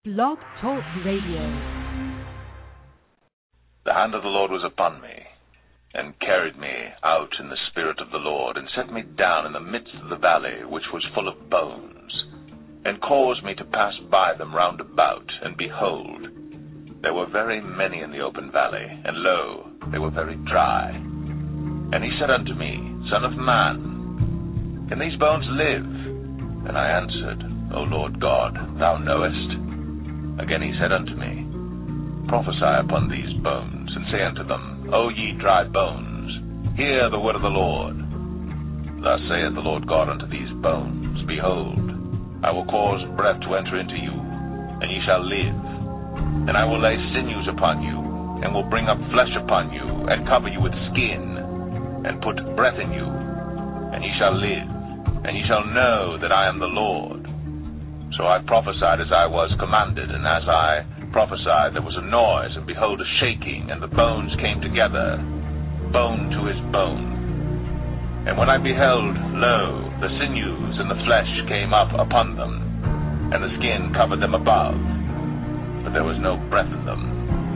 Blog Talk Radio. The hand of the Lord was upon me, and carried me out in the spirit of the Lord, and set me down in the midst of the valley, which was full of bones, and caused me to pass by them round about, and behold, there were very many in the open valley, and lo, they were very dry. And he said unto me, Son of man, can these bones live? And I answered, O Lord God, thou knowest. Again he said unto me, Prophesy upon these bones, and say unto them, O ye dry bones, hear the word of the Lord. Thus saith the Lord God unto these bones, Behold, I will cause breath to enter into you, and ye shall live. And I will lay sinews upon you, and will bring up flesh upon you, and cover you with skin, and put breath in you, and ye shall live, and ye shall know that I am the Lord. So I prophesied as I was commanded, and as I prophesied there was a noise, and behold a shaking, and the bones came together, bone to his bone. And when I beheld, lo, the sinews and the flesh came up upon them, and the skin covered them above, but there was no breath in them.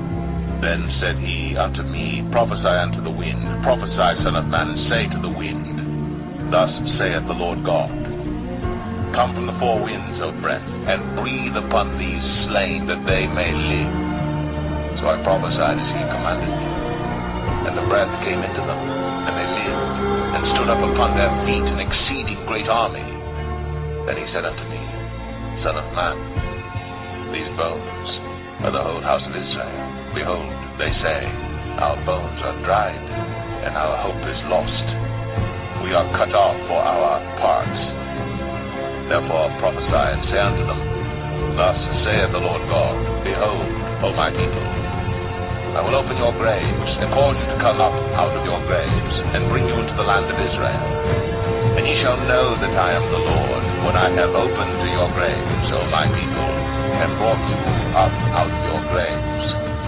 Then said he unto me, Prophesy unto the wind, prophesy, son of man, and say to the wind, Thus saith the Lord God, Come from the four winds, O breath, and breathe upon these slain, that they may live. So I prophesied as he commanded me. And the breath came into them, and they lived, and stood up upon their feet, an exceeding great army. Then he said unto me, Son of man, these bones are the whole house of Israel. Behold, they say, Our bones are dried, and our hope is lost. We are cut off for our parts. Therefore prophesy and say unto them, Thus saith the Lord God, Behold, O my people, I will open your graves, and cause you to come up out of your graves, and bring you into the land of Israel. And ye shall know that I am the Lord, when I have opened your graves, O my people, and brought you up out of your graves,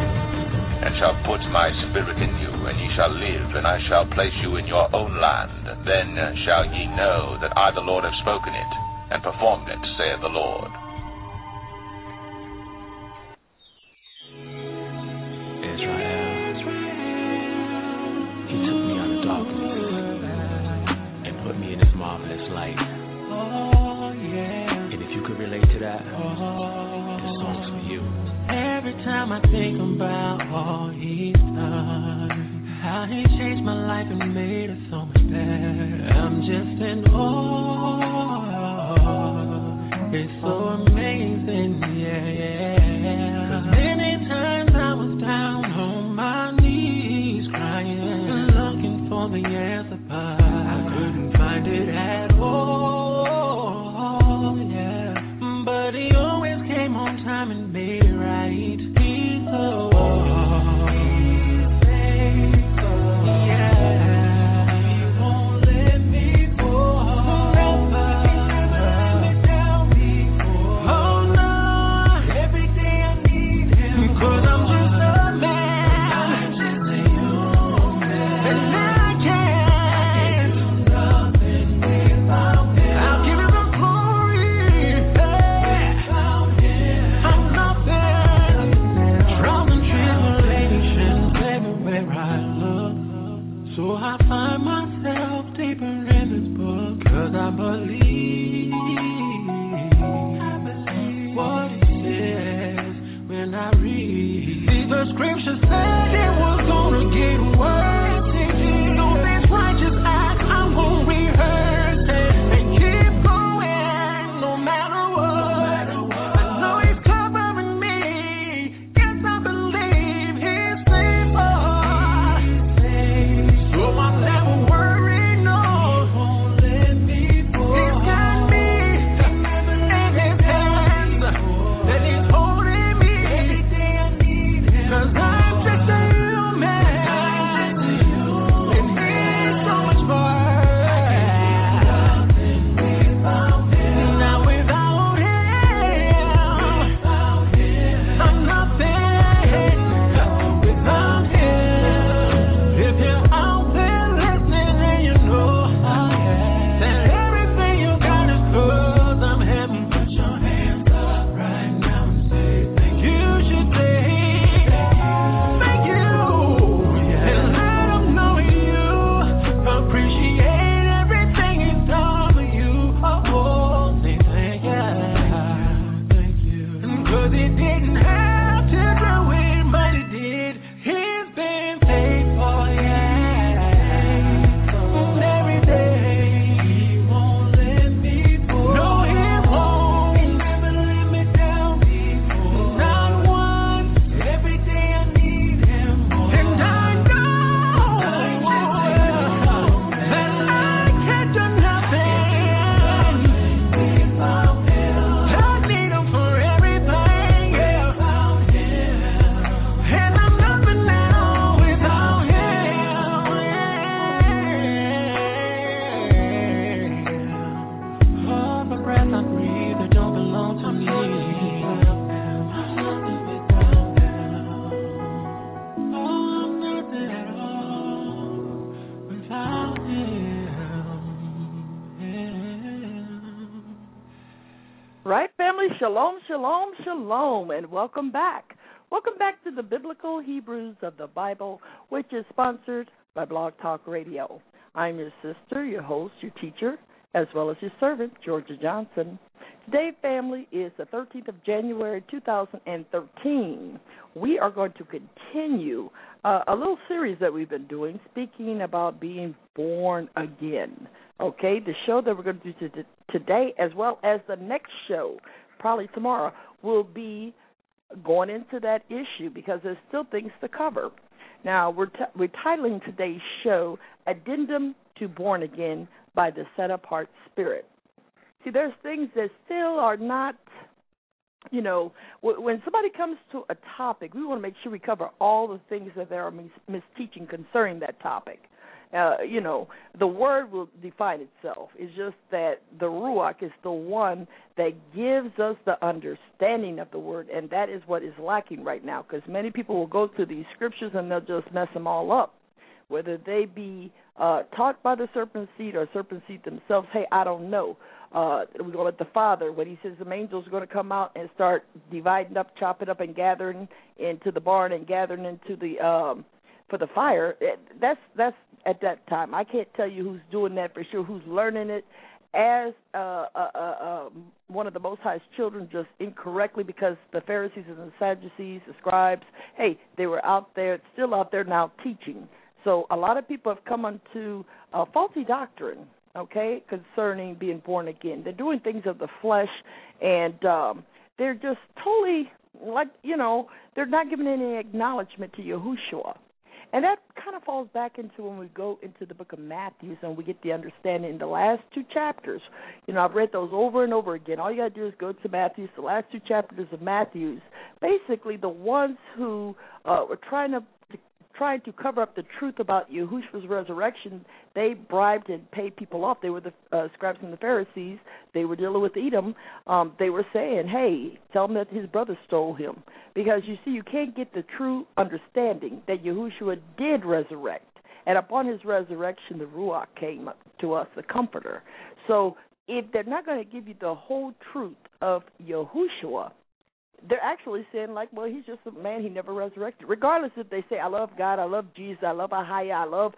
and shall put my spirit in you, and ye shall live, and I shall place you in your own land. Then shall ye know that I the Lord have spoken it, and performed it, saith the Lord. Israel, he took me out of darkness and put me in his marvelous light. And if you could relate to that, this song's for you. Every time I think about all he's done, how he changed my life and made it so much better, I'm just in awe. It's so amazing, yeah. 'Cause many times I was down on my knees, crying, looking for the answer, but I couldn't find it at all, yeah. But he always came on time and made it right. He's so nothing. 'cause it didn't have to do it, but it did. He's been faithful, yeah. And every day he won't let me go. No, he won't. He never let me down before. Not once. Every day I need him more. And I know that I can't do nothing without him. I need him for everything, yeah. And I'm nothing now without him. All the breath I breathe, it don't belong to me. I'm nothing without him. Oh, I'm nothing at all without him. Right, family? Shalom, shalom, shalom, and welcome back. Welcome back to the Biblical Hebrews of the Bible, which is sponsored by Blog Talk Radio. I'm your sister, your host, your teacher, as well as your servant, Georgia Johnson. Today, family, is the 13th of January, 2013. We are going to continue a little series that we've been doing, speaking about being born again. Okay, the show that we're going to do today, as well as the next show, probably tomorrow, will be going into that issue because there's still things to cover. Now, we're titling today's show, Addendum to Born Again by the Set Apart Spirit. See, there's things that still are not, you know, when somebody comes to a topic, we want to make sure we cover all the things that there are misteaching concerning that topic. You know, the word will define itself. It's just that the Ruach is the one that gives us the understanding of the word, and that is what is lacking right now, because many people will go through these scriptures and they'll just mess them all up, whether they be taught by the serpent seed or serpent seed themselves. Hey, I don't know. We're going to let the Father, when he says the angels are going to come out and start dividing up, chopping up, and gathering into the barn and gathering into the for the fire. That's at that time. I can't tell you who's doing that for sure, who's learning it as one of the Most High's children just incorrectly, because the Pharisees and the Sadducees, the scribes, hey, they were out there, still out there now teaching. So a lot of people have come unto faulty doctrine, okay, concerning being born again. They're doing things of the flesh, and they're just totally, like, you know, they're not giving any acknowledgement to Yahushua. And that kind of falls back into when we go into the book of Matthew and we get the understanding in the last two chapters. You know, I've read those over and over again. All you got to do is go to Matthew, the last two chapters of Matthew. Basically, the ones who were trying to cover up the truth about Yahushua's resurrection, they bribed and paid people off. They were the scribes and the Pharisees. They were dealing with Edom. They were saying, hey, tell him that his brother stole him. Because, you see, you can't get the true understanding that Yahushua did resurrect. And upon his resurrection, the Ruach came up to us, the Comforter. So if they're not going to give you the whole truth of Yahushua, they're actually saying, like, well, he's just a man, he never resurrected. Regardless if they say, I love God, I love Jesus, I love Ahaya, I love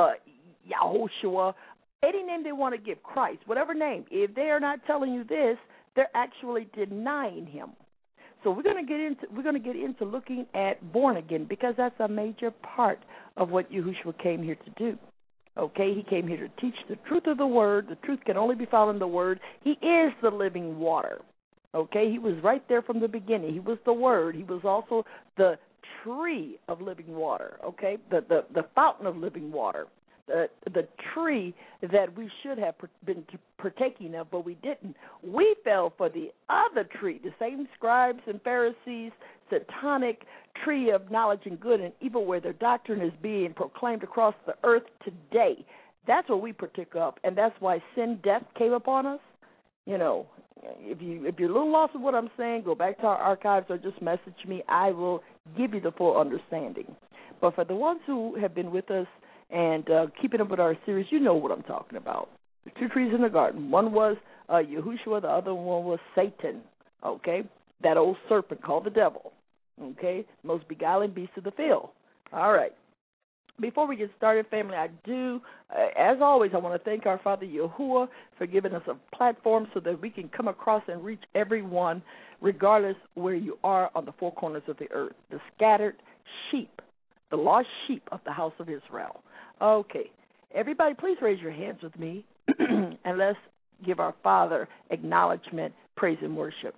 Yahushua, any name they want to give, Christ, whatever name, if they are not telling you this, they're actually denying him. So we're going to get into looking at born again, because that's a major part of what Yahushua came here to do. Okay, he came here to teach the truth of the word. The truth can only be found in the word. He is the living water. Okay, he was right there from the beginning. He was the Word. He was also the tree of living water, okay, the fountain of living water, the tree that we should have been partaking of, but we didn't. We fell for the other tree, the same scribes and Pharisees, satanic tree of knowledge and good and evil, where their doctrine is being proclaimed across the earth today. That's what we partook of, and that's why sin, death came upon us. You know, if you're a little lost of what I'm saying, go back to our archives or just message me. I will give you the full understanding. But for the ones who have been with us and keeping up with our series, you know what I'm talking about. The two trees in the garden. One was Yahushua, the other one was Satan, okay, that old serpent called the devil, okay, most beguiling beast of the field. All right. Before we get started, family, as always, I want to thank our Father Yahuwah for giving us a platform so that we can come across and reach everyone, regardless where you are on the four corners of the earth, the scattered sheep, the lost sheep of the house of Israel. Okay, everybody, please raise your hands with me, and let's give our Father acknowledgement, praise, and worship.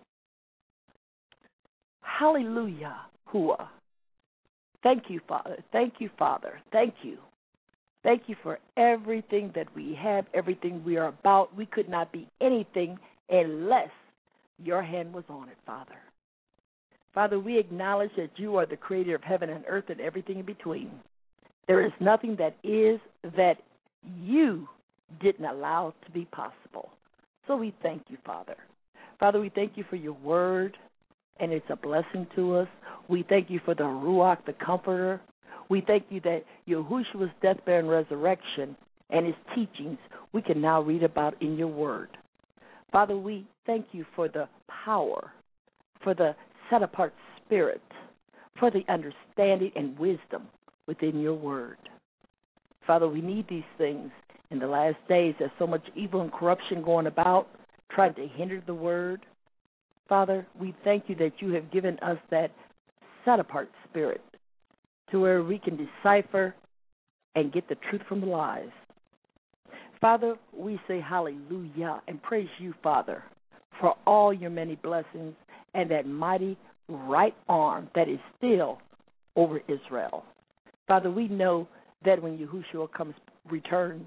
Hallelujah, Hua. Thank you, Father. Thank you, Father. Thank you. Thank you for everything that we have, everything we are about. We could not be anything unless your hand was on it, Father. Father, we acknowledge that you are the creator of heaven and earth and everything in between. There is nothing that is that you didn't allow to be possible. So we thank you, Father. Father, we thank you for your word, and it's a blessing to us. We thank you for the Ruach, the Comforter. We thank you that Yahushua's death, burial, and resurrection and his teachings we can now read about in your word. Father, we thank you for the power, for the set-apart spirit, for the understanding and wisdom within your word. Father, we need these things in the last days. There's so much evil and corruption going about, trying to hinder the word. Father, we thank you that you have given us that set-apart spirit to where we can decipher and get the truth from the lies. Father, we say hallelujah and praise you, Father, for all your many blessings and that mighty right arm that is still over Israel. Father, we know that when Yahushua returns,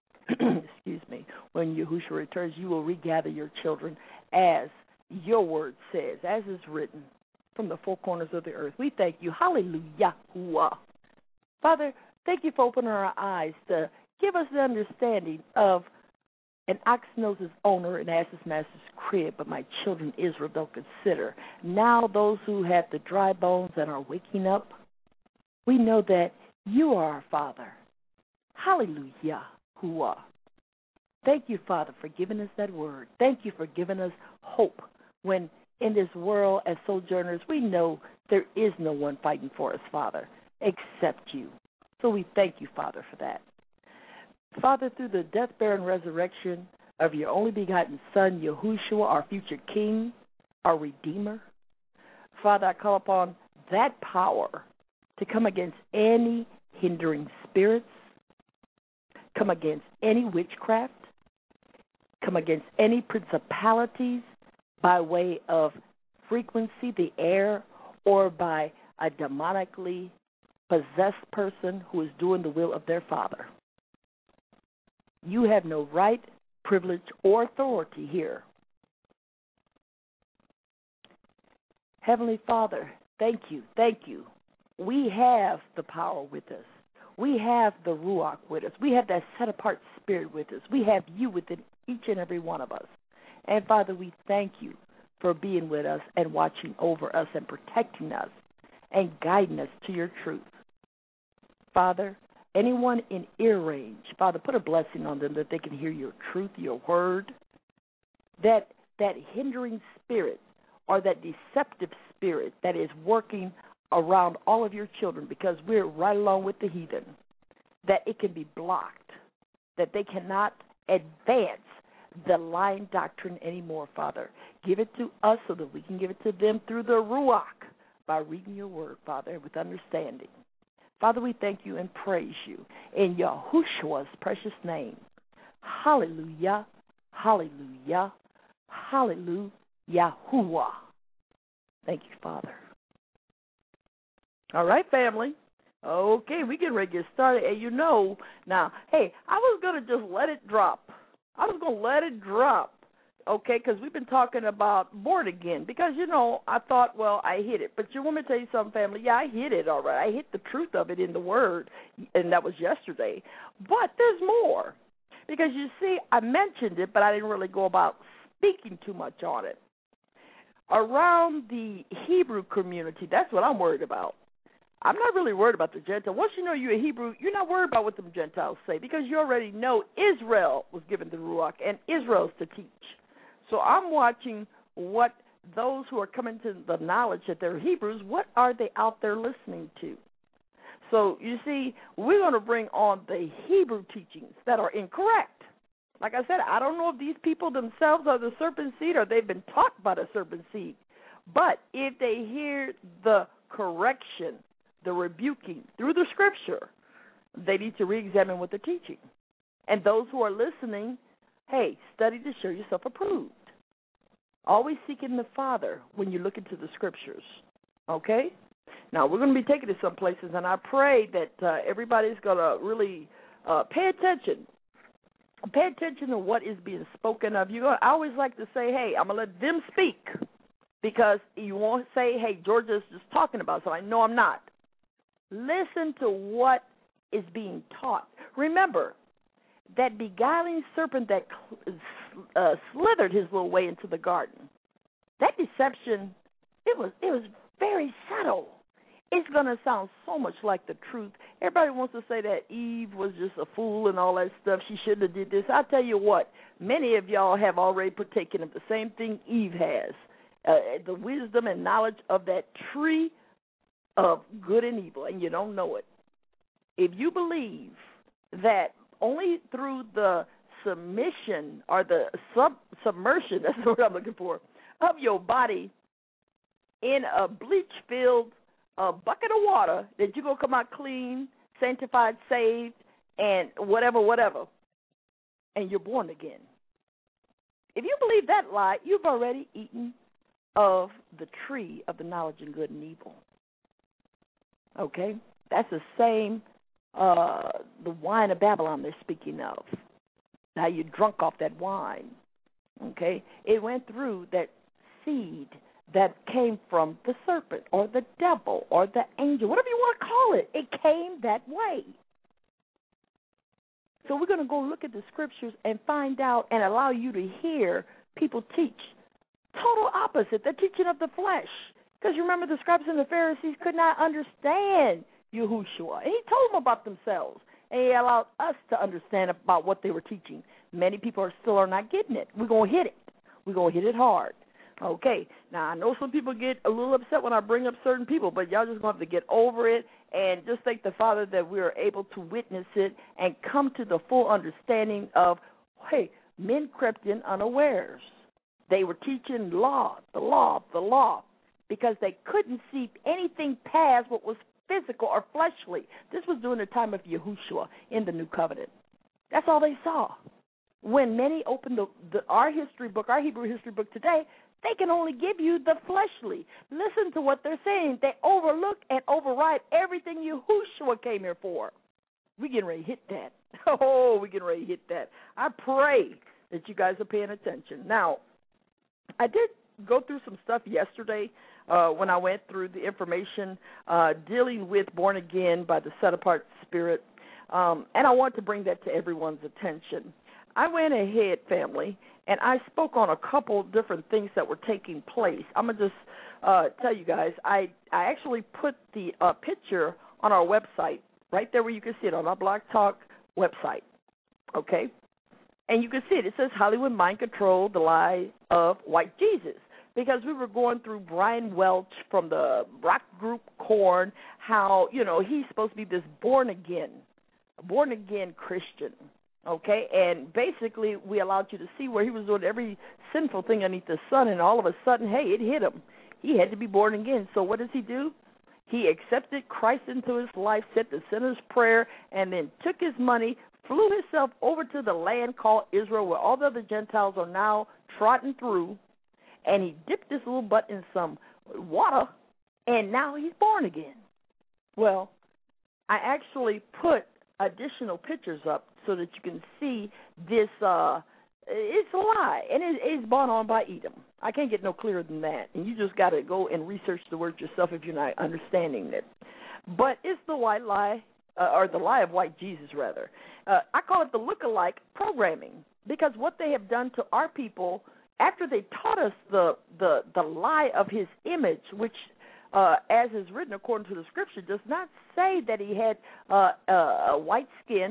when Yahushua returns, you will regather your children as your word says, as is written from the four corners of the earth. We thank you. Hallelujah. Father, thank you for opening our eyes to give us the understanding of an ox knows his owner and asks his master's crib, but my children Israel don't consider. Now those who have the dry bones and are waking up, we know that you are our Father. Hallelujah. Thank you, Father, for giving us that word. Thank you for giving us hope when in this world as sojourners we know there is no one fighting for us, Father, except you. So we thank you, Father, for that. Father, through the death, burial, and resurrection of your only begotten Son, Yahushua, our future King, our Redeemer, Father, I call upon that power to come against any hindering spirits, come against any witchcraft, come against any principalities by way of frequency, the air, or by a demonically possessed person who is doing the will of their father. You have no right, privilege, or authority here. Heavenly Father, thank you. We have the power with us. We have the Ruach with us. We have that set-apart spirit with us. We have you within each and every one of us. And, Father, we thank you for being with us and watching over us and protecting us and guiding us to your truth. Father, anyone in ear range, Father, put a blessing on them that they can hear your truth, your word. That hindering spirit or that deceptive spirit that is working around all of your children, because we're right along with the heathen, that it can be blocked, that they cannot advance the lying doctrine anymore, Father. Give it to us so that we can give it to them through the Ruach by reading your word, Father, with understanding. Father, we thank you and praise you in Yahushua's precious name. Hallelujah, hallelujah, hallelujah, Yahuwah. Thank you, Father. All right, family. Okay, we get ready to get started. And now, hey, I was going to just let it drop. Okay, because we've been talking about born again. Because, I thought, well, I hit it. But you want me to tell you something, family? Yeah, I hit it, all right. I hit the truth of it in the Word, and that was yesterday. But there's more. Because, you see, I mentioned it, but I didn't really go about speaking too much on it. Around the Hebrew community, that's what I'm worried about. I'm not really worried about the Gentiles. Once you know you're a Hebrew, you're not worried about what the Gentiles say, because you already know Israel was given the Ruach, and Israel's to teach. So I'm watching what those who are coming to the knowledge that they're Hebrews, what are they out there listening to? So, you see, we're going to bring on the Hebrew teachings that are incorrect. Like I said, I don't know if these people themselves are the serpent seed or they've been taught by the serpent seed. But if they hear the correction, the rebuking through the Scripture, they need to re-examine what they're teaching. And those who are listening, hey, study to show yourself approved. Always seeking the Father when you look into the Scriptures, okay? Now, we're going to be taking it some places, and I pray that everybody's going to really pay attention. Pay attention to what is being spoken of. I always like to say, hey, I'm going to let them speak, because you won't say, hey, Georgia's just talking about something. No, I'm not. Listen to what is being taught. Remember, that beguiling serpent that slithered his little way into the garden, that deception, it was very subtle. It's going to sound so much like the truth. Everybody wants to say that Eve was just a fool and all that stuff. She shouldn't have did this. I'll tell you what, many of y'all have already partaken of the same thing Eve has, the wisdom and knowledge of that tree of good and evil, and you don't know it. If you believe that only through the submission or the submersion, that's the word I'm looking for, of your body in a bleach-filled bucket of water that you're going to come out clean, sanctified, saved, and whatever, and you're born again. If you believe that lie, you've already eaten of the tree of the knowledge of good and evil. Okay? That's the same, the wine of Babylon they're speaking of. Now you drunk off that wine. Okay? It went through that seed that came from the serpent or the devil or the angel, whatever you want to call it. It came that way. So we're going to go look at the Scriptures and find out and allow you to hear people teach total opposite. They're teaching of the flesh. Because you remember the scribes and the Pharisees could not understand Yahushua. And he told them about themselves. And he allowed us to understand about what they were teaching. Many people still are not getting it. We're going to hit it. We're going to hit it hard. Okay. Now, I know some people get a little upset when I bring up certain people, but y'all just going to have to get over it and just thank the Father that we are able to witness it and come to the full understanding of, hey, men crept in unawares. They were teaching law, because they couldn't see anything past what was physical or fleshly. This was during the time of Yahushua in the New Covenant. That's all they saw. When many open our history book, our Hebrew history book today, they can only give you the fleshly. Listen to what they're saying. They overlook and override everything Yahushua came here for. We're getting ready to hit that. Oh, we're getting ready to hit that. I pray that you guys are paying attention. Now, I did go through some stuff yesterday when I went through the information dealing with born again by the set-apart spirit, and I want to bring that to everyone's attention. I went ahead, family, and I spoke on a couple different things that were taking place. I'm going to just tell you guys, I actually put the picture on our website, right there where you can see it on our Blog Talk website, okay? And you can see it. It says Hollywood Mind Control, the Lie of White Jesus. Because we were going through Brian Welch from the rock group Korn, how, he's supposed to be this born-again Christian, okay? And basically we allowed you to see where he was doing every sinful thing underneath the sun, and all of a sudden, hey, it hit him. He had to be born again. So what does he do? He accepted Christ into his life, said the sinner's prayer, and then took his money, flew himself over to the land called Israel, where all the other Gentiles are now trotting through, and he dipped his little butt in some water, and now he's born again. Well, I actually put additional pictures up so that you can see this. It's a lie, and it's brought on by Edom. I can't get no clearer than that, and you just got to go and research the word yourself if you're not understanding it. But it's the white lie, or the lie of white Jesus, rather. I call it the look-alike programming, because what they have done to our people after they taught us the lie of his image, which, as is written according to the Scripture, does not say that he had a white skin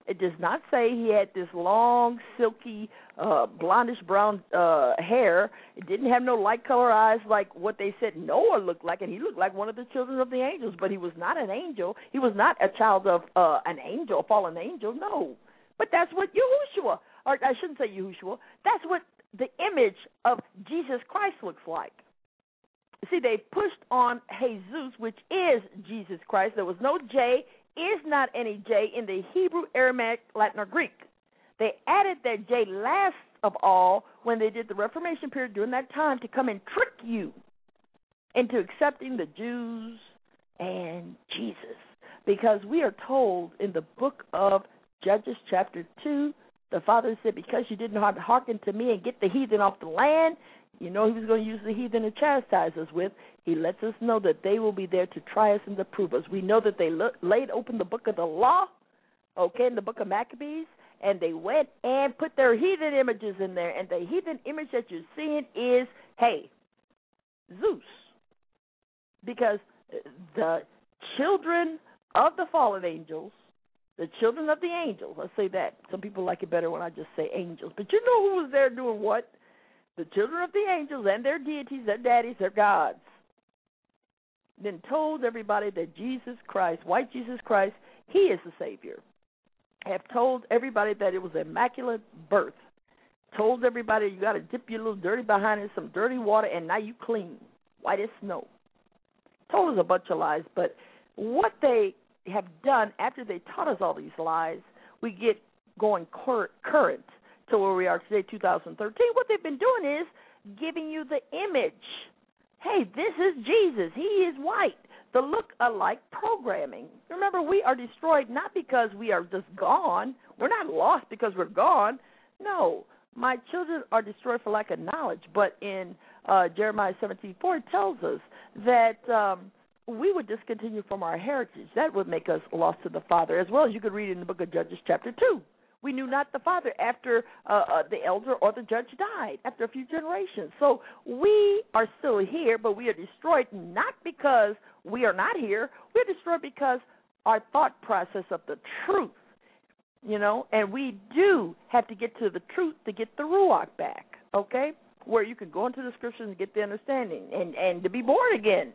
It does not say he had this long, silky, blondish brown hair. It didn't have no light color eyes like what they said Noah looked like, and he looked like one of the children of the angels, but he was not an angel. He was not a child of an angel, a fallen angel, no. But that's what Yahushua, or I shouldn't say Yahushua, that's what the image of Jesus Christ looks like. See, they pushed on Jesus, which is Jesus Christ. There was no J, is not any J in the Hebrew, Aramaic, Latin, or Greek. They added that J last of all when they did the Reformation period during that time to come and trick you into accepting the Jews and Jesus. Because we are told in the book of Judges chapter 2, the Father said, because you didn't hearken to me and get the heathen off the land, you know he was going to use the heathen to chastise us with. He lets us know that they will be there to try us and to prove us. We know that they laid open the book of the law, okay, in the book of Maccabees, and they went and put their heathen images in there. And the heathen image that you're seeing is, hey, Zeus. Because the children of the fallen angels, the children of the angels, let's say that. Some people like it better when I just say angels. But you know who was there doing what? The children of the angels and their deities, their daddies, their gods, then told everybody that Jesus Christ, white Jesus Christ, he is the Savior. Have told everybody that it was an immaculate birth. Told everybody you got to dip your little dirty behind in some dirty water and now you clean, white as snow. Told us a bunch of lies, but what they have done after they taught us all these lies, we get going current to where we are today, 2013. What they've been doing is giving you the image. Hey, this is Jesus. He is white. The look-alike programming. Remember, we are destroyed not because we are just gone. We're not lost because we're gone. No, my children are destroyed for lack of knowledge. But in Jeremiah 17:4, it tells us that we would discontinue from our heritage. That would make us lost to the Father, as well as you could read in the book of Judges chapter 2. We knew not the Father after the elder or the judge died, after a few generations. So we are still here, but we are destroyed not because we are not here. We're destroyed because our thought process of the truth, you know, and we do have to get to the truth to get the Ruach back, okay, where you can go into the Scriptures and get the understanding and to be born again.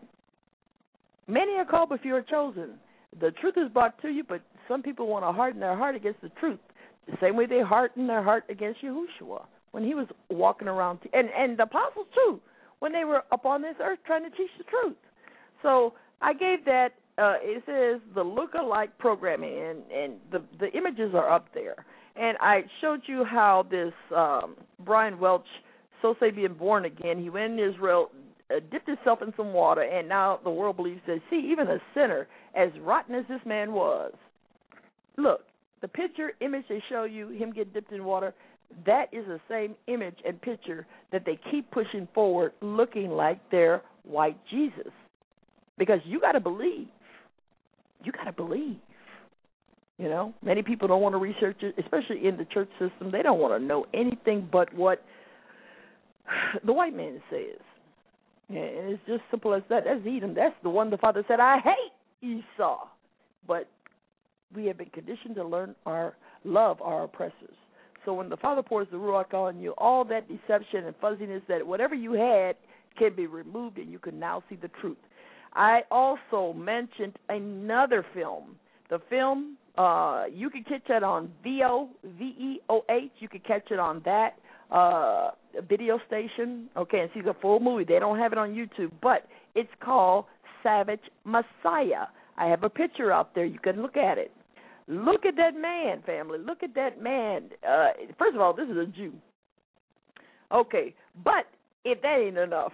Many are called, but few are chosen. The truth is brought to you, but some people want to harden their heart against the truth. The same way they hardened their heart against Yahushua when he was walking around, and the apostles too, when they were upon this earth trying to teach the truth. So I gave that, it says the look-alike programming, and the images are up there. And I showed you how this Brian Welch, so say being born again, he went in Israel, dipped himself in some water, and now the world believes that, see, even a sinner, as rotten as this man was, look, the picture image they show you, him get dipped in water, that is the same image and picture that they keep pushing forward looking like they're white Jesus. Because you got to believe. You got to believe. You know, many people don't want to research it, especially in the church system. They don't want to know anything but what the white man says. And it's just simple as that. That's Edom. That's the one the Father said, I hate Esau. But we have been conditioned to love our oppressors. So when the Father pours the Ruach on you, all that deception and fuzziness, that whatever you had can be removed and you can now see the truth. I also mentioned another film. The film, you can catch it on VOH. You can catch it on that video station, okay, and see the full movie. They don't have it on YouTube, but it's called Savage Messiah. I have a picture out there. You can look at it. Look at that man, family. Look at that man. First of all, this is a Jew. Okay, but if that ain't enough,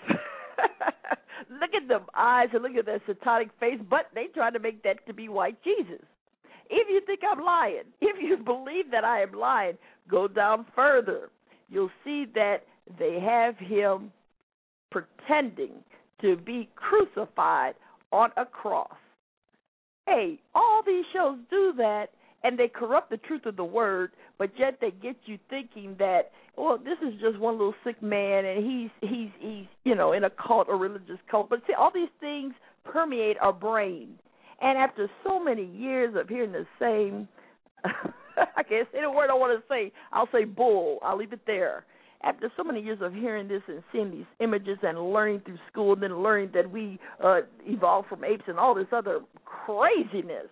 look at them eyes and look at that satanic face, but they try to make that to be white Jesus. If you think I'm lying, if you believe that I am lying, go down further. You'll see that they have him pretending to be crucified on a cross. Hey, all these shows do that, and they corrupt the truth of the word, but yet they get you thinking that, well, this is just one little sick man, and he's you know, in a cult or religious cult. But see, all these things permeate our brain. And after so many years of hearing the same I can't say the word I want to say. I'll say bull. I'll leave it there. After so many years of hearing this and seeing these images and learning through school and then learning that we evolved from apes and all this other craziness,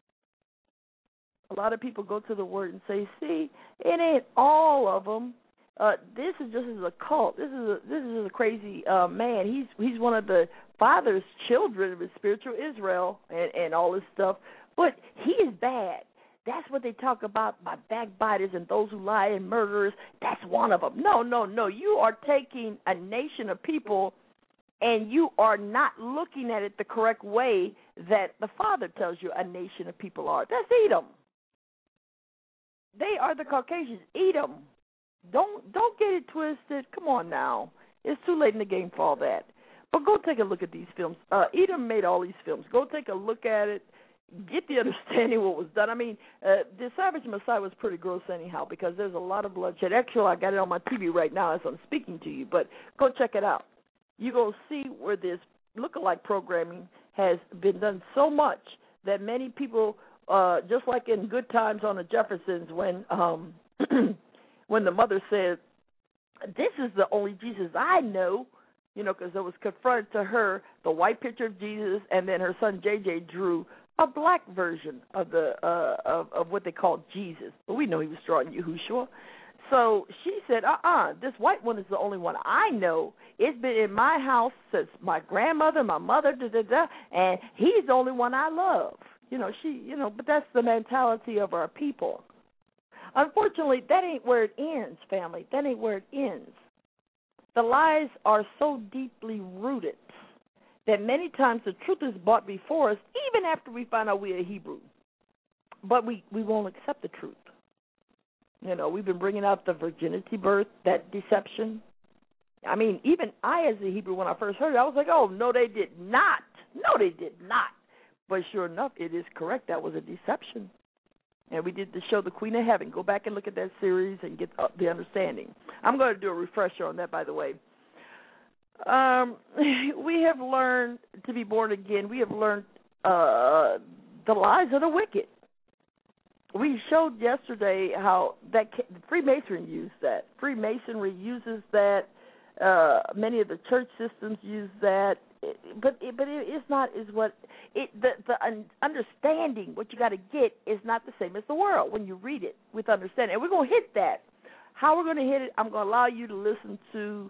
a lot of people go to the Word and say, see, it ain't all of them. This is just as a cult. This is a crazy man. He's one of the Father's children of his spiritual Israel and all this stuff, but he is bad. That's what they talk about by backbiters and those who lie and murderers. That's one of them. No. You are taking a nation of people and you are not looking at it the correct way that the Father tells you a nation of people are. That's Edom. They are the Caucasians. Edom. Don't get it twisted. Come on now. It's too late in the game for all that. But go take a look at these films. Edom made all these films. Go take a look at it. Get the understanding what was done. I mean, The Savage Messiah was pretty gross anyhow because there's a lot of bloodshed. Actually, I got it on my TV right now as I'm speaking to you, but go check it out. You're going to see where this lookalike programming has been done so much that many people, just like in Good Times on the Jeffersons when when the mother said, this is the only Jesus I know, because it was confronted to her the white picture of Jesus, and then her son J.J. drew a black version of the of what they called Jesus. But we know he was drawing Yahushua. So she said, this white one is the only one I know. It's been in my house since my grandmother, my mother, and he's the only one I love. But that's the mentality of our people. Unfortunately, that ain't where it ends, family. That ain't where it ends. The lies are so deeply rooted that many times the truth is brought before us, even after we find out we are Hebrew. But we won't accept the truth. We've been bringing out the virginity birth, that deception. I mean, even I as a Hebrew, when I first heard it, I was like, oh, no, they did not. No, they did not. But sure enough, it is correct. That was a deception. And we did the show The Queen of Heaven. Go back and look at that series and get the understanding. I'm going to do a refresher on that, by the way. We have learned to be born again. We have learned the lies of the wicked. We showed yesterday how that Freemasonry used that. Freemasonry uses that. Many of the church systems use that. But it's not is what it the understanding. What you got to get is not the same as the world when you read it with understanding. And we're going to hit that. How we're going to hit it, I'm going to allow you to listen to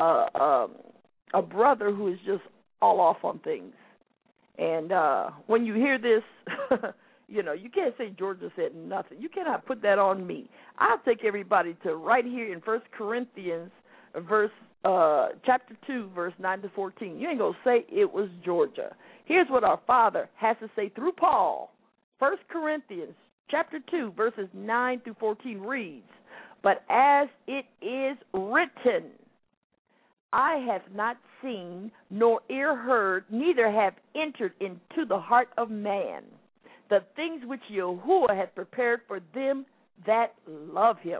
a brother who is just all off on things. And when you hear this, you can't say Georgia said nothing. You cannot put that on me. I'll take everybody to right here in 1 Corinthians, chapter 2, verse 9 to 14. You ain't going to say it was Georgia. Here's what our Father has to say through Paul. 1 Corinthians, chapter 2, verses 9 through 14 reads, but as it is written, I have not seen, nor ear heard, neither have entered into the heart of man the things which Yahuwah hath prepared for them that love him.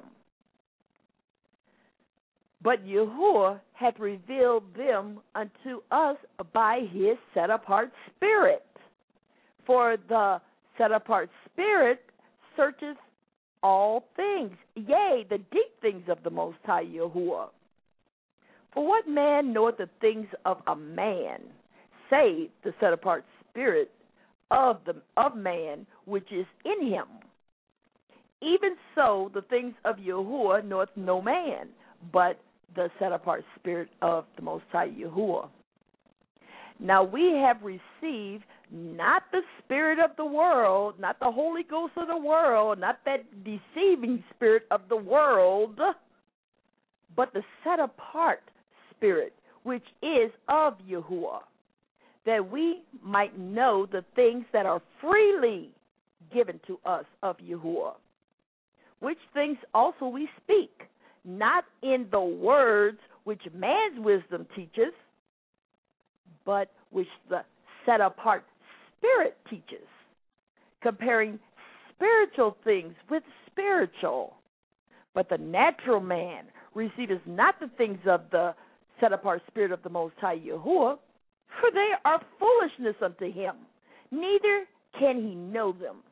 But Yahuwah hath revealed them unto us by his set-apart Spirit. For the set-apart Spirit searcheth all things, yea, the deep things of the Most High Yahuwah. For what man knoweth the things of a man, save the set-apart Spirit of man which is in him? Even so, the things of Yahuwah knoweth no man, but the set-apart Spirit of the Most High Yahuwah. Now we have received not the spirit of the world, not the Holy Ghost of the world, not that deceiving spirit of the world, but the set-apart Spirit, which is of Yahuwah, that we might know the things that are freely given to us of Yahuwah, which things also we speak, not in the words which man's wisdom teaches, but which the set-apart Spirit teaches, comparing spiritual things with spiritual. But the natural man receiveth not the things of the set-apart Spirit of the Most High Yahuwah, for they are foolishness unto him, neither can he know them,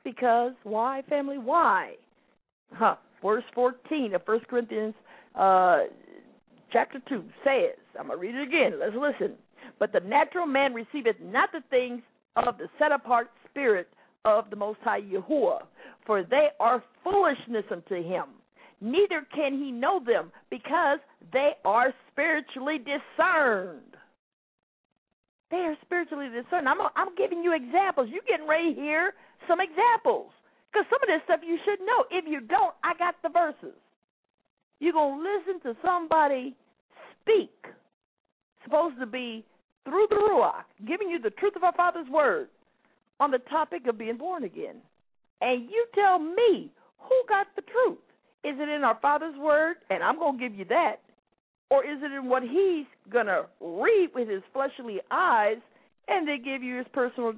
Because, why, family? Why? Verse 14 of 1 Corinthians chapter 2 says, I'm going to read it again. Let's listen. But the natural man receiveth not the things of the set-apart Spirit of the Most High Yahuwah, for they are foolishness unto him. Neither can he know them, because they are spiritually discerned. They are spiritually discerned. I'm giving you examples. You're getting ready to hear some examples, because some of this stuff you should know. If you don't, I got the verses. You're going to listen to somebody speak, supposed to be through the Ruach, giving you the truth of our Father's Word on the topic of being born again. And you tell me, who got the truth? Is it in our Father's Word, and I'm going to give you that, or is it in what he's going to read with his fleshly eyes and then give you his personal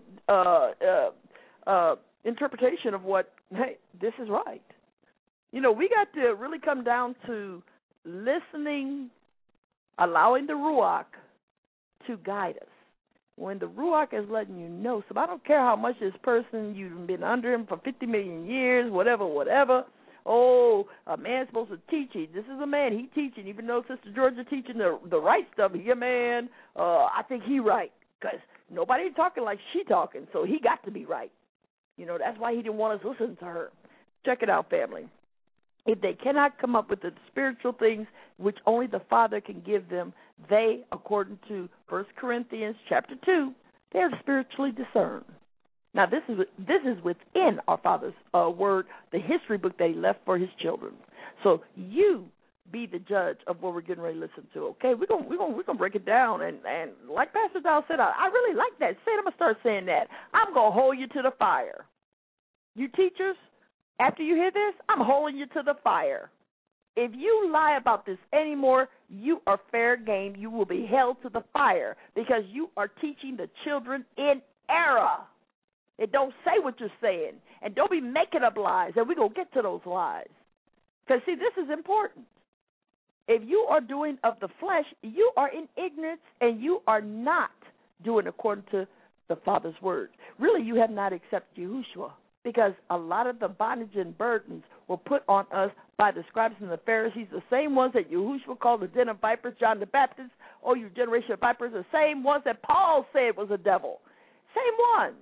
interpretation of what, hey, this is right? You know, we got to really come down to listening, allowing the Ruach to guide us. When the Ruach is letting you know, so I don't care how much this person, you've been under him for 50 million years, whatever. Oh, a man's supposed to teach you. This is a man, he teaching. Even though Sister Georgia teaching the right stuff, he a man, I think he right. Because nobody talking like she talking, so he got to be right. You know, that's why he didn't want us to listen to her. Check it out, family. If they cannot come up with the spiritual things which only the Father can give them, they, according to 1 Corinthians chapter 2, they're spiritually discerned. Now, this is within our Father's Word, the history book that he left for his children. So you be the judge of what we're getting ready to listen to, okay? We're gonna break it down. And like Pastor Dow said, I really like that. I'm going to start saying that. I'm going to hold you to the fire. You teachers, after you hear this, I'm holding you to the fire. If you lie about this anymore, you are fair game. You will be held to the fire because you are teaching the children in error. It don't say what you're saying. And don't be making up lies. And we're going to get to those lies. Because, see, this is important. If you are doing of the flesh, you are in ignorance and you are not doing according to the Father's word. Really, you have not accepted Yahushua. Because a lot of the bondage and burdens were put on us by the scribes and the Pharisees, the same ones that Yahushua called the den of vipers, John the Baptist, oh, you generation of vipers, the same ones that Paul said was a devil. Same ones.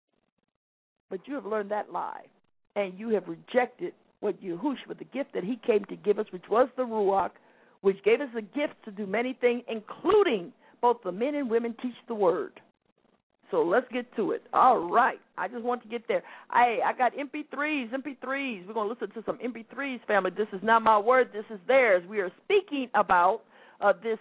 But you have learned that lie, and you have rejected what Yahushua, the gift that he came to give us, which was the Ruach, which gave us the gift to do many things, including both the men and women teach the word. So let's get to it. All right. I just want to get there. I got MP3s. We're going to listen to some MP3s, family. This is not my word. This is theirs. We are speaking about this,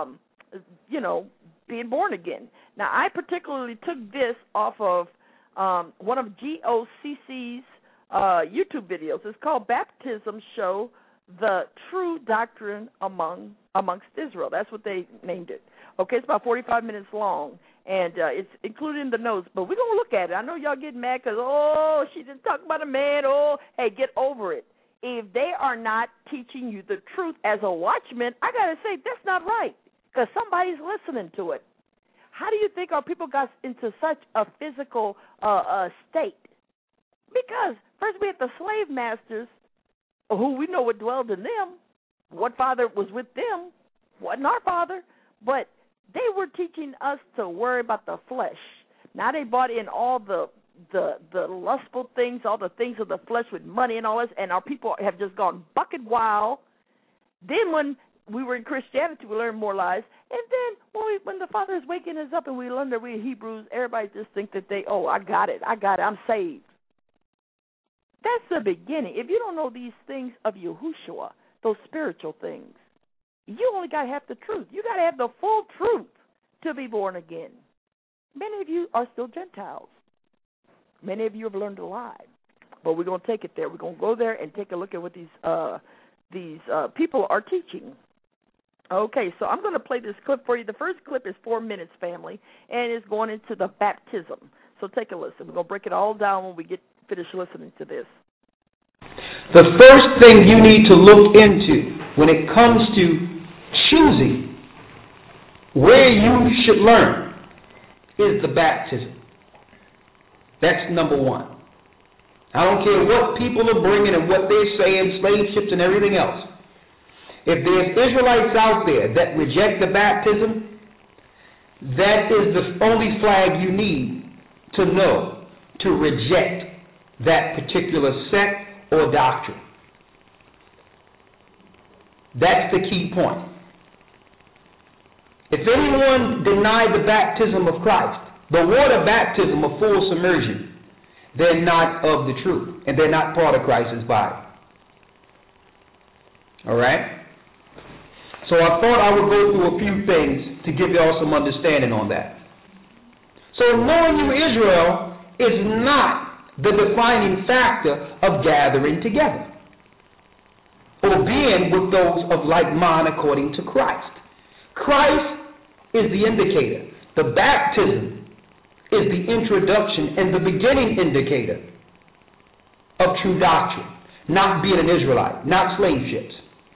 being born again. Now, I particularly took this off of one of GOCC's YouTube videos. It's called Baptism Show, the True Doctrine Amongst Israel. That's what they named it. Okay, it's about 45 minutes long. And it's included in the notes, but we're going to look at it. I know y'all getting mad because, she didn't talk about a man. Hey, get over it. If they are not teaching you the truth as a watchman, I got to say, that's not right because somebody's listening to it. How do you think our people got into such a physical state? Because first we had the slave masters who we know what dwelled in them. What father was with them wasn't our father, but they were teaching us to worry about the flesh. Now they brought in all the lustful things, all the things of the flesh with money and all this, and our people have just gone bucket wild. Then when we were in Christianity, we learned more lies. And then when the Father is waking us up and we learn that we're Hebrews, everybody just think that I got it, I'm saved. That's the beginning. If you don't know these things of Yahushua, those spiritual things, you only got to have the truth. You got to have the full truth to be born again. Many of you are still Gentiles. Many of you have learned to lie. But we're going to take it there. We're going to go there and take a look at what these people are teaching. Okay, so I'm going to play this clip for you. The first clip is 4 minutes, family, and it's going into the baptism. So take a listen. We're going to break it all down when we get finished listening to this. The first thing you need to look into when it comes to choosing where you should learn is the baptism. That's number one. I don't care what people are bringing and what they're saying, slave ships and everything else. If there's Israelites out there that reject the baptism, that is the only flag you need to know to reject that particular sect or doctrine. That's the key point. If anyone denied the baptism of Christ, the water baptism of full submersion, they're not of the truth, and they're not part of Christ's body. All right? So I thought I would go through a few things to give y'all some understanding on that. So knowing you Israel is not the defining factor of gathering together or being with those of like mind according to Christ. Christ is the indicator. The baptism is the introduction and the beginning indicator of true doctrine, not being an Israelite, not slave ships.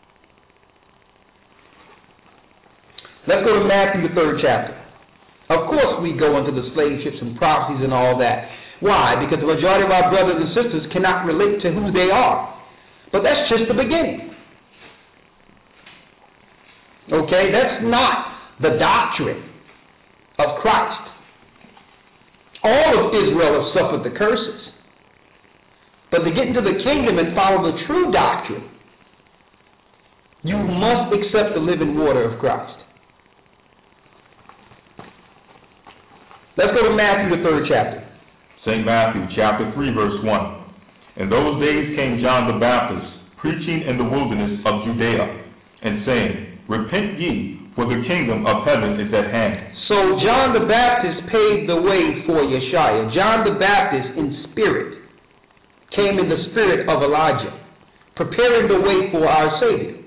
Let's go to Matthew, the 3rd chapter. Of course we go into the slave ships and prophecies and all that. Why? Because the majority of our brothers and sisters cannot relate to who they are. But that's just the beginning. Okay? That's not the doctrine of Christ. All of Israel have suffered the curses. But to get into the kingdom and follow the true doctrine, you must accept the living water of Christ. Let's go to Matthew, the 3rd chapter. St. Matthew, chapter 3, verse 1. In those days came John the Baptist, preaching in the wilderness of Judea, and saying, Repent ye, for the kingdom of heaven is at hand. So John the Baptist paved the way for Yeshua. John the Baptist in spirit came in the spirit of Elijah, preparing the way for our Savior.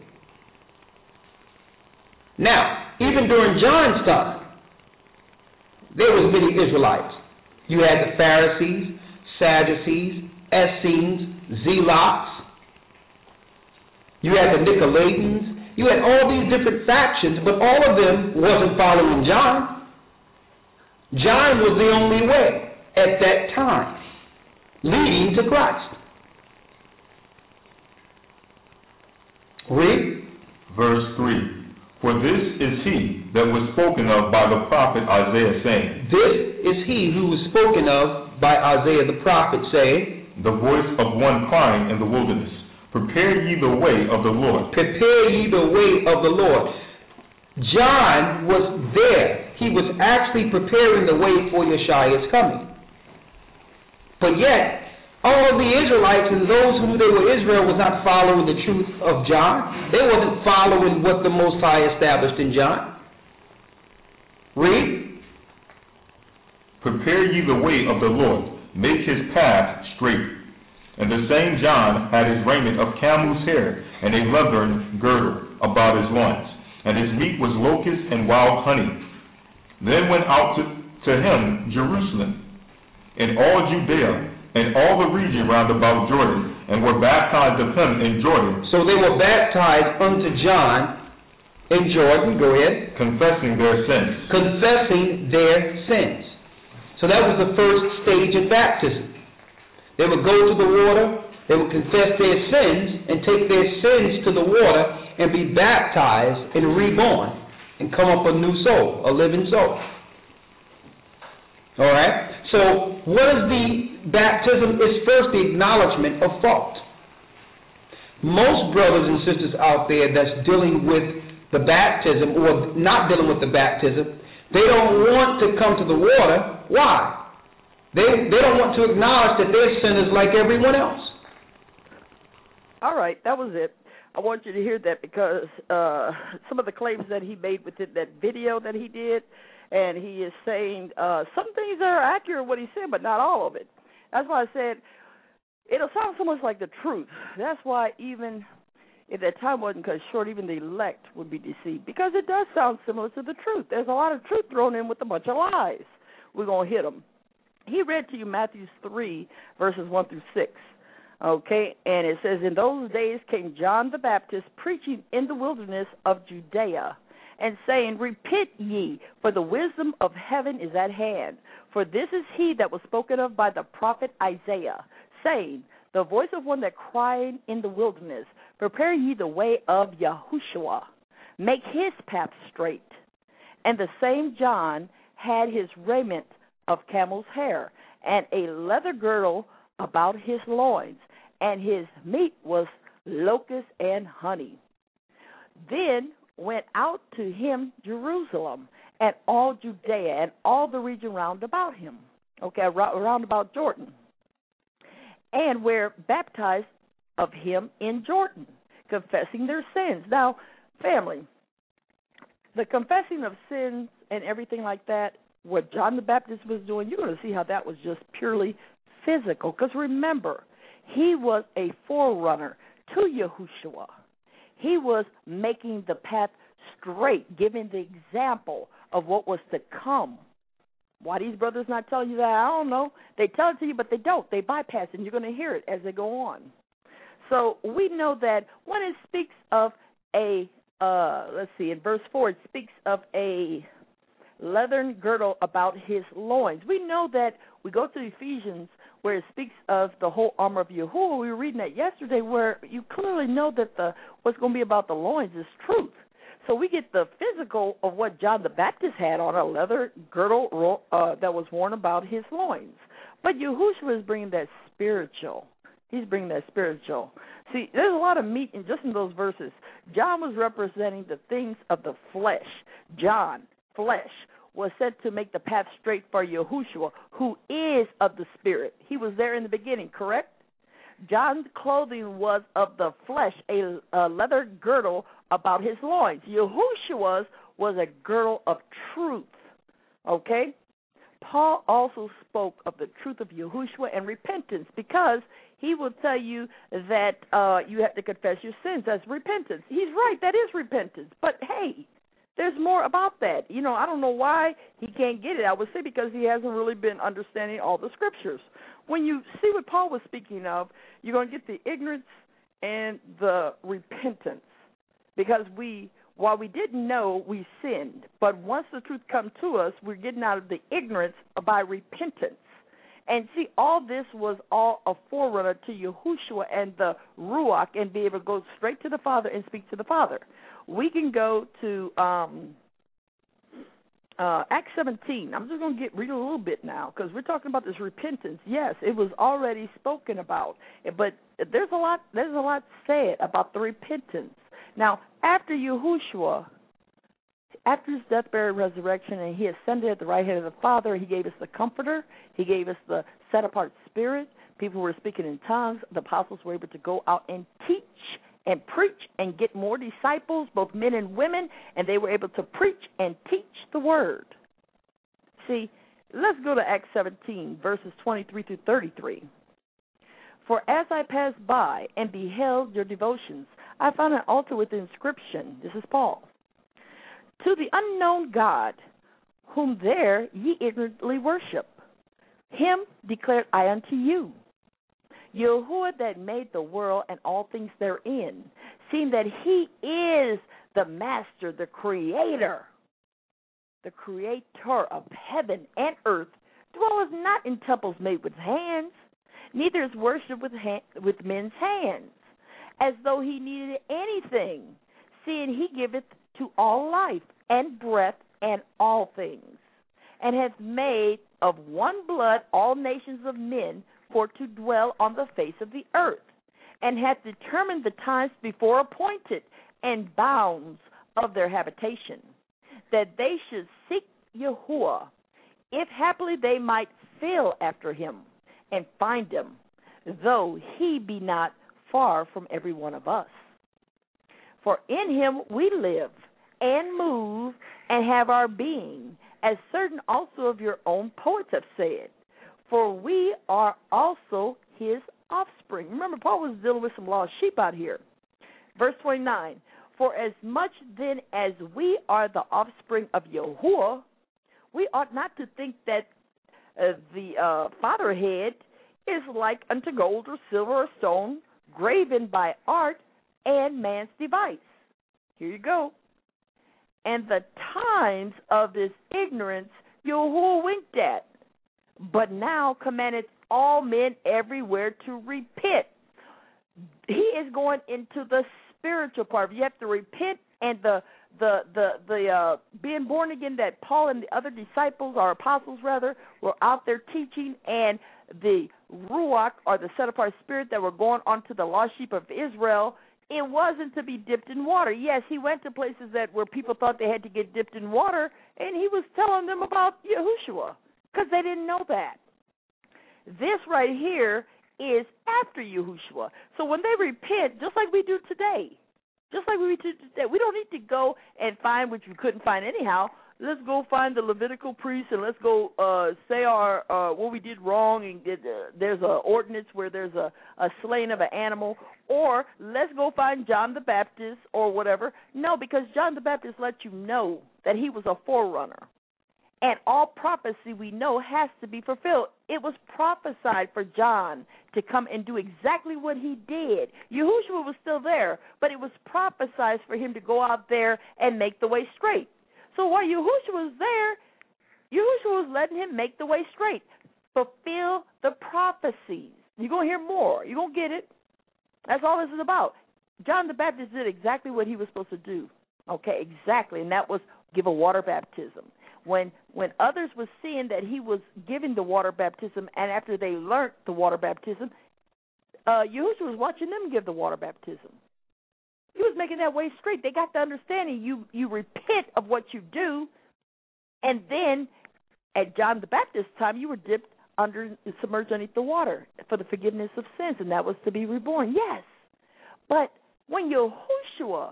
Now, even during John's time, there was many Israelites. You had the Pharisees, Sadducees, Essenes, Zealots. You had the Nicolaitans. You had all these different factions, but all of them wasn't following John. John was the only way at that time, leading to Christ. Read. Verse 3. For this is he that was spoken of by the prophet Isaiah, saying, This is he who was spoken of by Isaiah the prophet, saying, The voice of one crying in the wilderness, Prepare ye the way of the Lord. Prepare ye the way of the Lord. John was there. He was actually preparing the way for Yeshua's coming. But yet, all of the Israelites and those who they were Israel was not following the truth of John. They wasn't following what the Most High established in John. Read. Prepare ye the way of the Lord. Make his path straight. And the same John had his raiment of camel's hair and a leathern girdle about his loins, and his meat was locusts and wild honey. Then went out to him Jerusalem, and all Judea, and all the region round about Jordan, and were baptized of him in Jordan. So they were baptized unto John in Jordan, go ahead. Confessing their sins. Confessing their sins. So that was the first stage of baptism. They would go to the water, they would confess their sins, and take their sins to the water, and be baptized and reborn, and come up a new soul, a living soul. All right? So what is the baptism? Is first the acknowledgement of fault. Most brothers and sisters out there that's dealing with the baptism, or not dealing with the baptism, they don't want to come to the water. Why? They don't want to acknowledge that their sin is like everyone else. All right, that was it. I want you to hear that because some of the claims that he made within that video that he did, and he is saying some things that are accurate what he said, but not all of it. That's why I said it'll sound so much like the truth. That's why even if that time wasn't cut short, even the elect would be deceived because it does sound similar to the truth. There's a lot of truth thrown in with a bunch of lies. We're going to hit them. He read to you Matthew 3, verses 1 through 6. Okay, and it says, In those days came John the Baptist preaching in the wilderness of Judea, and saying, Repent ye, for the wisdom of heaven is at hand. For this is he that was spoken of by the prophet Isaiah, saying, the voice of one that cried in the wilderness, prepare ye the way of Yahushua, make his path straight. And the same John had his raiment of camel's hair, and a leather girdle about his loins, and his meat was locust and honey. Then went out to him Jerusalem, and all Judea, and all the region round about him, round about Jordan, and were baptized of him in Jordan, confessing their sins. Now, family, the confessing of sins and everything like that, what John the Baptist was doing, you're going to see how that was just purely physical. Because remember, he was a forerunner to Yahushua. He was making the path straight, giving the example of what was to come. Why these brothers not telling you that, I don't know. They tell it to you, but they don't. They bypass it, and you're going to hear it as they go on. So we know that when it speaks of a, in verse 4, it speaks of a leathern girdle about his loins. We know that we go to Ephesians where it speaks of the whole armor of Yahuwah. We were reading that yesterday where you clearly know that what's going to be about the loins is truth. So we get the physical of what John the Baptist had on, a leather girdle that was worn about his loins. But Yahushua is bringing that spiritual. He's bringing that spiritual. See, there's a lot of meat in those verses. John was representing the things of the flesh. John, flesh, was sent to make the path straight for Yahushua, who is of the Spirit. He was there in the beginning, correct? John's clothing was of the flesh, a leather girdle about his loins. Yahushua's was a girdle of truth, okay? Paul also spoke of the truth of Yahushua and repentance, because he will tell you that you have to confess your sins as repentance. He's right, that is repentance. But, hey, there's more about that. You know, I don't know why he can't get it. I would say because he hasn't really been understanding all the scriptures. When you see what Paul was speaking of, you're going to get the ignorance and the repentance. Because while we didn't know, we sinned. But once the truth comes to us, we're getting out of the ignorance by repentance. And see, all this was all a forerunner to Yahushua and the Ruach, and be able to go straight to the Father and speak to the Father. We can go to Acts 17. I'm just going to read a little bit now, because we're talking about this repentance. Yes, it was already spoken about, but there's a lot said about the repentance. Now, after Yahushua, after his death, burial, resurrection, and he ascended at the right hand of the Father, he gave us the Comforter. He gave us the set-apart Spirit. People were speaking in tongues. The apostles were able to go out and teach and preach and get more disciples, both men and women, and they were able to preach and teach the Word. See, let's go to Acts 17, verses 23 through 33. For as I passed by and beheld your devotions, I found an altar with the inscription, this is Paul, to the unknown God, whom there ye ignorantly worship. Him declared I unto you, Yahuwah that made the world and all things therein, seeing that he is the master, the creator of heaven and earth, dwelleth not in temples made with hands, neither is worship with men's hands, as though he needed anything, seeing he giveth to all life and breath and all things, and hath made of one blood all nations of men for to dwell on the face of the earth, and hath determined the times before appointed and bounds of their habitation, that they should seek Yahuwah, if haply they might fail after him and find him, though he be not far from every one of us. For in him we live and move and have our being, as certain also of your own poets have said, for we are also his offspring. Remember, Paul was dealing with some lost sheep out here. Verse 29, for as much then as we are the offspring of Yahuwah, we ought not to think that the fatherhead is like unto gold or silver or stone, graven by art and man's device. Here you go. And the times of this ignorance Yahuwah winked at, but now commandeth all men everywhere to repent. He is going into the spiritual part. You have to repent, and the being born again that Paul and the other disciples, or apostles rather, were out there teaching, and the Ruach, or the set-apart spirit that were going onto the lost sheep of Israel, it wasn't to be dipped in water. Yes, he went to places where people thought they had to get dipped in water, and he was telling them about Yahushua, because they didn't know that. This right here is after Yahushua. So when they repent, just like we do today, we don't need to go and find, which we couldn't find anyhow. Let's go find the Levitical priest, and let's go say our what we did wrong, and there's an ordinance where there's a slaying of an animal, or let's go find John the Baptist or whatever. No, because John the Baptist let you know that he was a forerunner. And all prophecy we know has to be fulfilled. It was prophesied for John to come and do exactly what he did. Yahushua was still there, but it was prophesied for him to go out there and make the way straight. So while Yahushua was there, Yahushua was letting him make the way straight, fulfill the prophecies. You're going to hear more. You're going to get it. That's all this is about. John the Baptist did exactly what he was supposed to do. Okay, exactly, and that was give a water baptism. When others were seeing that he was giving the water baptism, and after they learned the water baptism, Yahushua was watching them give the water baptism. He was making that way straight. They got the understanding. You repent of what you do, and then at John the Baptist's time, you were submerged underneath the water for the forgiveness of sins, and that was to be reborn. Yes, but when Yahushua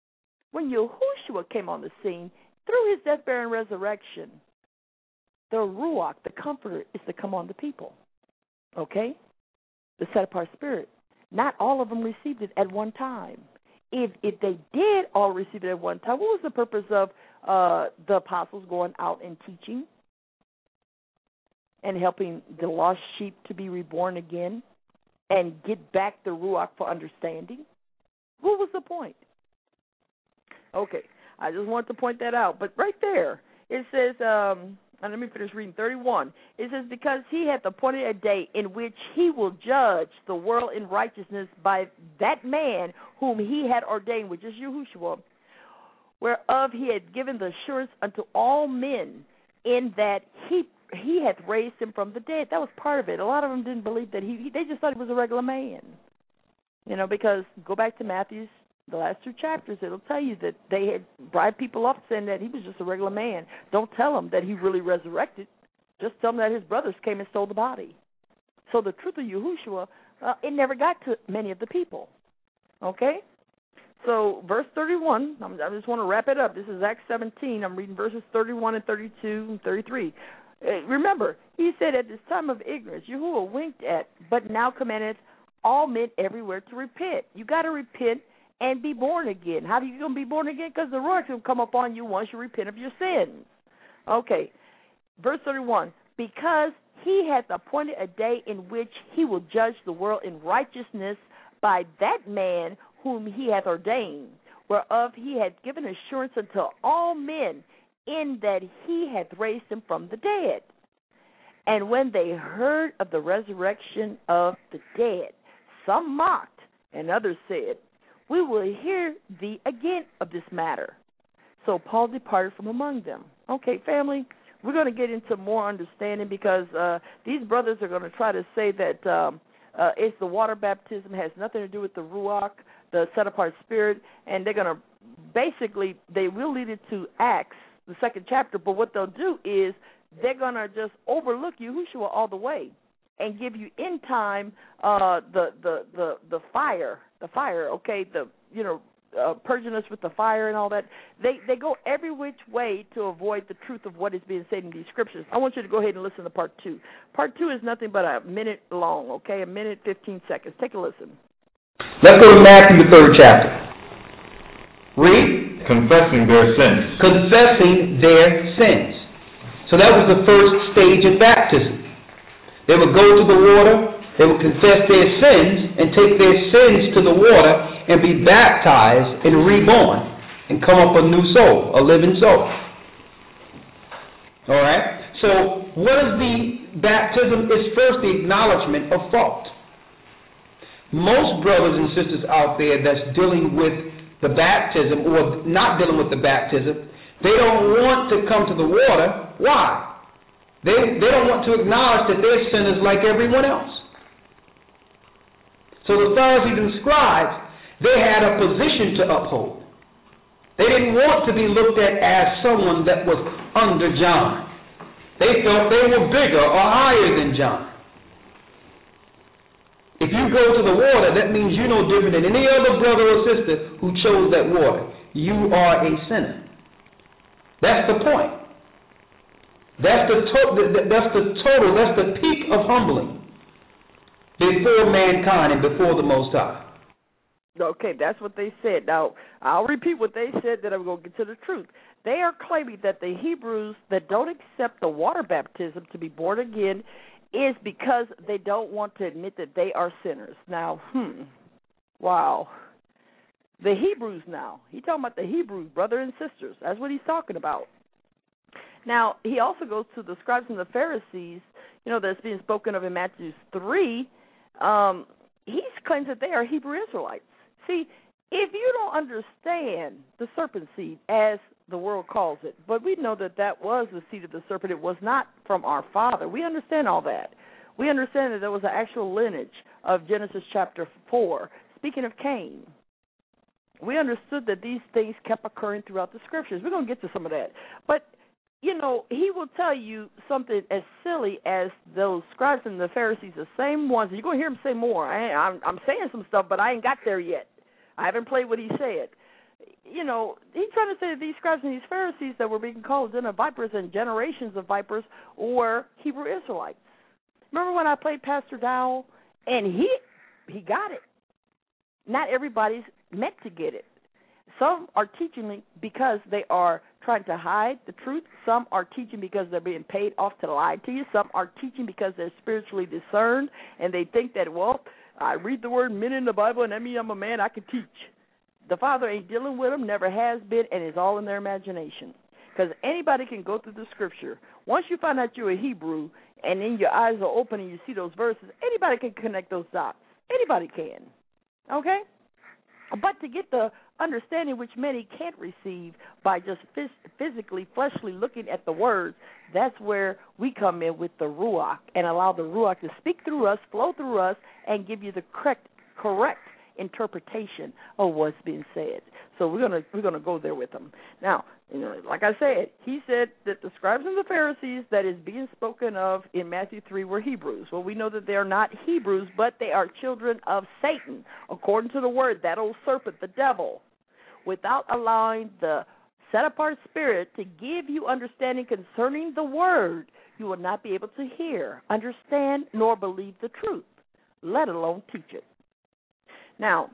came on the scene, through his death, burial, and resurrection, the Ruach, the Comforter, is to come on the people. Okay? The set-apart spirit. Not all of them received it at one time. If they did all receive it at one time, what was the purpose of the apostles going out and teaching and helping the lost sheep to be reborn again and get back the Ruach for understanding? What was the point? Okay. I just wanted to point that out. But right there, it says, and let me finish reading 31. It says, because he hath appointed a day in which he will judge the world in righteousness by that man whom he had ordained, which is Yahushua, whereof he had given the assurance unto all men, in that he hath raised him from the dead. That was part of it. A lot of them didn't believe that they just thought he was a regular man. Because go back to Matthew's, the last 2 chapters, it'll tell you that they had bribed people up saying that he was just a regular man. Don't tell them that he really resurrected. Just tell them that his brothers came and stole the body. So the truth of Yahushua, it never got to many of the people. Okay? So verse 31, I just want to wrap it up. This is Acts 17. I'm reading verses 31 and 32 and 33. Remember, he said at this time of ignorance, Yahuwah winked at, but now commandeth all men everywhere to repent. You got to repent and be born again. How are you going to be born again? Because the Ruach will come upon you once you repent of your sins. Okay, verse 31. Because he hath appointed a day in which he will judge the world in righteousness by that man whom he hath ordained, whereof he hath given assurance unto all men, in that he hath raised him from the dead. And when they heard of the resurrection of the dead, some mocked, and others said, we will hear thee again of this matter. So Paul departed from among them. Okay, family, we're going to get into more understanding, because these brothers are going to try to say that it's the water baptism, has nothing to do with the Ruach, the set-apart spirit, and they're going to basically, they will lead it to Acts, the 2nd chapter, but what they'll do is they're going to just overlook Yahushua all the way and give you in time the fire, okay, purging us with the fire and all that. They go every which way to avoid the truth of what is being said in these scriptures. I want you to go ahead and listen to part 2. Part 2 is nothing but a minute long, okay, 1 minute, 15 seconds. Take a listen. Let's go to Matthew, the 3rd chapter. Read. Confessing their sins. Confessing their sins. So that was the first stage of baptism. They would go to the water, they would confess their sins, and take their sins to the water and be baptized and reborn and come up a new soul, a living soul. All right? So what is the baptism? It's first the acknowledgement of fault. Most brothers and sisters out there that's dealing with the baptism or not dealing with the baptism, they don't want to come to the water. Why? They don't want to acknowledge that they're sinners like everyone else. So the Pharisees and scribes, they had a position to uphold. They didn't want to be looked at as someone that was under John. They felt they were bigger or higher than John. If you go to the water, that means you're no different than any other brother or sister who chose that water. You are a sinner. That's the point. That's the peak of humbling before mankind and before the Most High. Okay, that's what they said. Now, I'll repeat what they said, then I'm going to get to the truth. They are claiming that the Hebrews that don't accept the water baptism to be born again is because they don't want to admit that they are sinners. Now, wow. The Hebrews now. He's talking about the Hebrews, brother and sisters. That's what he's talking about. Now, he also goes to the scribes and the Pharisees, that's being spoken of in Matthew 3. He claims that they are Hebrew Israelites. See, if you don't understand the serpent seed, as the world calls it, but we know that that was the seed of the serpent. It was not from our father. We understand all that. We understand that there was an actual lineage of Genesis chapter 4. Speaking of Cain, we understood that these things kept occurring throughout the scriptures. We're going to get to some of that. But, he will tell you something as silly as those scribes and the Pharisees, the same ones. You're going to hear him say more. I'm saying some stuff, but I ain't got there yet. I haven't played what he said. He's trying to say that these scribes and these Pharisees that were being called den of vipers and generations of vipers were Hebrew Israelites. Remember when I played Pastor Dowell? And he got it. Not everybody's meant to get it. Some are teaching me because they are trying to hide the truth. Some are teaching because they're being paid off to lie to you. Some are teaching because they're spiritually discerned, and they think that, I read the word men in the Bible, and that means I'm a man, I can teach. The Father ain't dealing with them, never has been, and it's all in their imagination. Because anybody can go through the Scripture. Once you find out you're a Hebrew, and then your eyes are open and you see those verses, anybody can connect those dots. Anybody can. Okay? But to get the understanding which many can't receive by just physically, fleshly looking at the words, that's where we come in with the Ruach and allow the Ruach to speak through us, flow through us, and give you the correct interpretation of what's being said. So we're gonna go there with them. Now, like I said, he said that the scribes and the Pharisees that is being spoken of in Matthew 3 were Hebrews. Well, we know that they are not Hebrews, but they are children of Satan, according to the word, that old serpent, the devil. Without allowing the set-apart spirit to give you understanding concerning the word, you will not be able to hear, understand, nor believe the truth, let alone teach it. Now,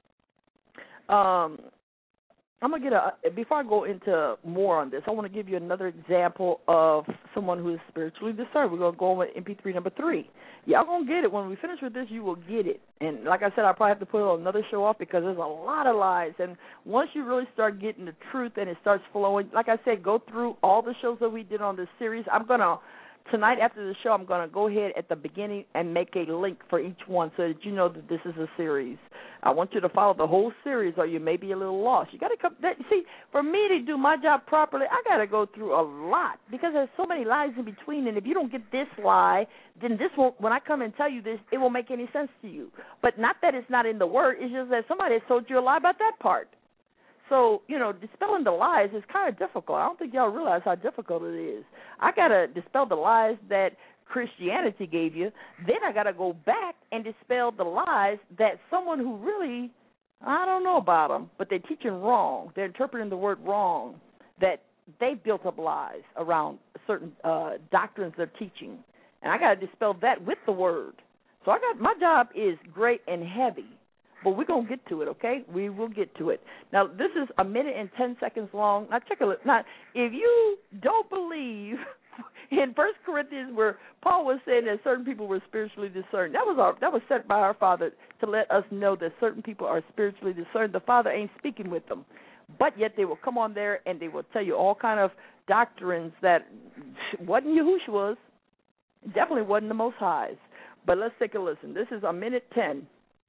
I'm going to before I go into more on this, I want to give you another example of someone who is spiritually discerned. We're going to go on with MP3 number 3. Y'all going to get it. When we finish with this, you will get it. And like I said, I'll probably have to put on another show off because there's a lot of lies. And once you really start getting the truth and it starts flowing, like I said, go through all the shows that we did on this series. Tonight after the show, I'm going to go ahead at the beginning and make a link for each one so that you know that this is a series. I want you to follow the whole series or you may be a little lost. You got to come. See, for me to do my job properly, I got to go through a lot because there's so many lies in between. And if you don't get this lie, then this won't. When I come and tell you this, it won't make any sense to you. But not that it's not in the Word. It's just that somebody has told you a lie about that part. So, dispelling the lies is kind of difficult. I don't think y'all realize how difficult it is. I got to dispel the lies that Christianity gave you. Then I got to go back and dispel the lies that someone who really, I don't know about them, but they're teaching wrong. They're interpreting the word wrong, that they built up lies around certain doctrines they're teaching. And I got to dispel that with the word. So my job is great and heavy. But we're going to get to it, okay? We will get to it. Now, this is 1 minute and 10 seconds long. Now, check it out. Now, if you don't believe in 1 Corinthians where Paul was saying that certain people were spiritually discerned, that was set by our Father to let us know that certain people are spiritually discerned. The Father ain't speaking with them. but yet they will come on there and they will tell you all kind of doctrines that wasn't Yahushua's, definitely wasn't the Most High's. But let's take a listen. This is a minute 10.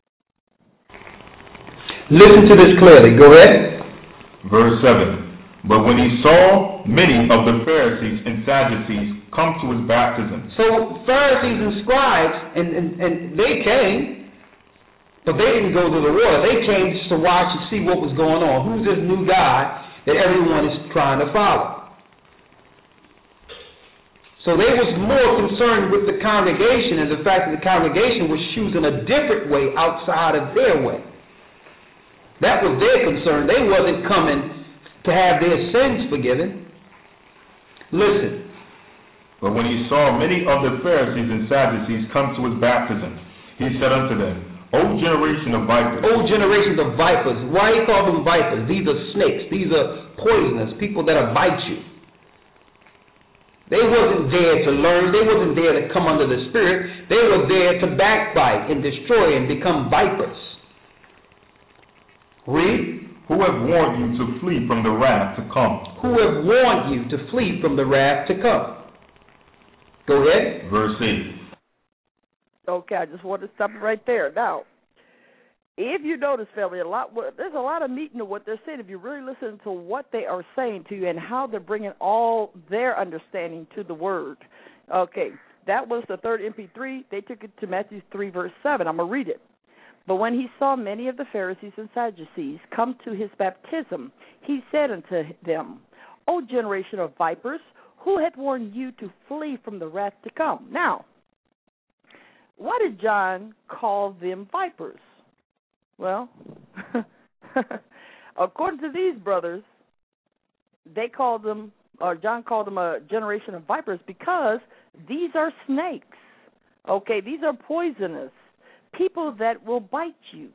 Listen to this clearly. Go ahead. Verse 7. But when he saw many of the Pharisees and Sadducees come to his baptism. So Pharisees and scribes, and they came, but they didn't go to the water. They came just to watch and see what was going on. Who's this new guy that everyone is trying to follow? So they was more concerned with the congregation and the fact that the congregation was choosing a different way outside of their way. That was their concern. They wasn't coming to have their sins forgiven. Listen. But when he saw many of the Pharisees and Sadducees come to his baptism, he said unto them, O generation of vipers. O generation of vipers. Why he called them vipers? These are snakes. These are poisonous, people that'll bite you. They wasn't there to learn. They wasn't there to come under the Spirit. They were there to backbite and destroy and become vipers. Read. Who have warned you to flee from the wrath to come. Who have warned you to flee from the wrath to come. Go ahead. Verse 8. Okay, I just want to stop right there. Now, if you notice, family, there's a lot of meat into what they're saying. If you really listen to what they are saying to you and how they're bringing all their understanding to the Word. Okay, that was the third MP3. They took it to Matthew 3, verse 7. I'm going to read it. But when he saw many of the Pharisees and Sadducees come to his baptism, he said unto them, O generation of vipers, who had warned you to flee from the wrath to come? Now, why did John call them vipers? Well, according to these brothers, they called them, or John called them a generation of vipers because these are snakes. Okay, these are poisonous. People that will bite you.